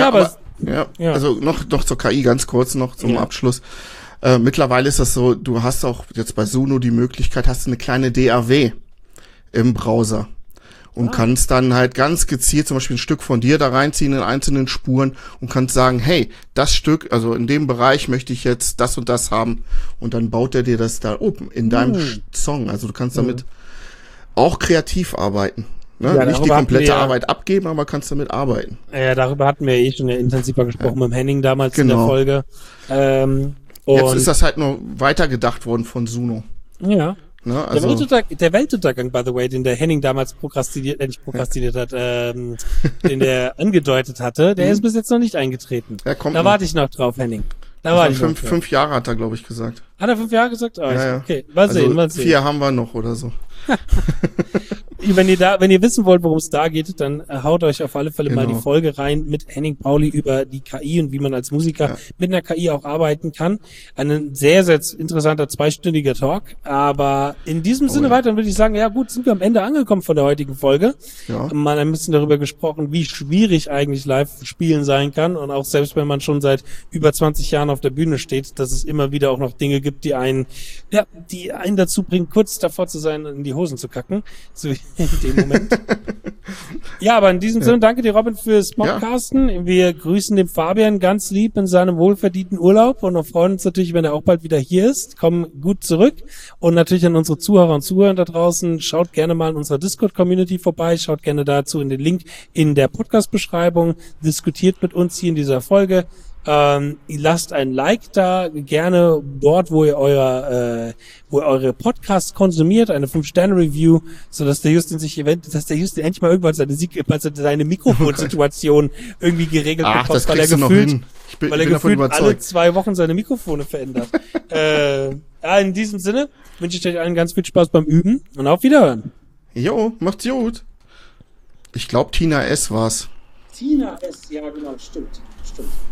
Also noch zur KI ganz kurz noch zum Abschluss. Mittlerweile ist das so, du hast auch jetzt bei Suno die Möglichkeit, hast du eine kleine DAW im Browser und kannst dann halt ganz gezielt zum Beispiel ein Stück von dir da reinziehen in einzelnen Spuren und kannst sagen, hey, das Stück, also in dem Bereich möchte ich jetzt das und das haben, und dann baut er dir das da oben in deinem Song. Also du kannst damit auch kreativ arbeiten. Ne? Ja, nicht die komplette Arbeit abgeben, aber kannst damit arbeiten. Ja, darüber hatten wir schon intensiver gesprochen mit Henning damals in der Folge. Jetzt ist das halt nur weitergedacht worden von Suno. Ja. Ne, also der Weltuntergang, by the way, den der Henning damals den der angedeutet hatte, der ist bis jetzt noch nicht eingetreten. Da warte ich noch drauf, Henning. Fünf Jahre hat er, glaube ich, gesagt. Hat er 5 Jahre gesagt? Okay, mal sehen. 4 haben wir noch oder so. Wenn ihr wissen wollt, worum es da geht, dann haut euch auf alle Fälle mal die Folge rein mit Henning Pauli über die KI und wie man als Musiker mit einer KI auch arbeiten kann. Ein sehr, sehr interessanter 2-stündiger Talk. Aber in diesem Sinne weiter würde ich sagen, ja gut, sind wir am Ende angekommen von der heutigen Folge. Ja. Man hat ein bisschen darüber gesprochen, wie schwierig eigentlich Live-Spielen sein kann, und auch selbst wenn man schon seit über 20 Jahren auf der Bühne steht, dass es immer wieder auch noch Dinge gibt, die einen dazu bringen, kurz davor zu sein, in die Hosen zu kacken. So wie in dem Moment. Ja, aber in diesem Sinne, danke dir, Robin, fürs Podcasten. Ja. Wir grüßen den Fabian ganz lieb in seinem wohlverdienten Urlaub und freuen uns natürlich, wenn er auch bald wieder hier ist. Komm gut zurück. Und natürlich an unsere Zuhörer und Zuhörer da draußen, schaut gerne mal in unserer Discord-Community vorbei, schaut gerne dazu in den Link in der Podcast-Beschreibung, diskutiert mit uns hier in dieser Folge. Lasst ein Like da, gerne dort, wo ihr eure Podcasts konsumiert, eine 5-Sterne-Review, sodass der Justin endlich mal irgendwann seine Mikrofonsituation irgendwie geregelt bekommt, weil er gefühlt alle 2 Wochen seine Mikrofone verändert. In diesem Sinne wünsche ich euch allen ganz viel Spaß beim Üben und auf Wiederhören. Jo, macht's gut. Ich glaube, Tina S. war's. Tina S., ja genau, stimmt.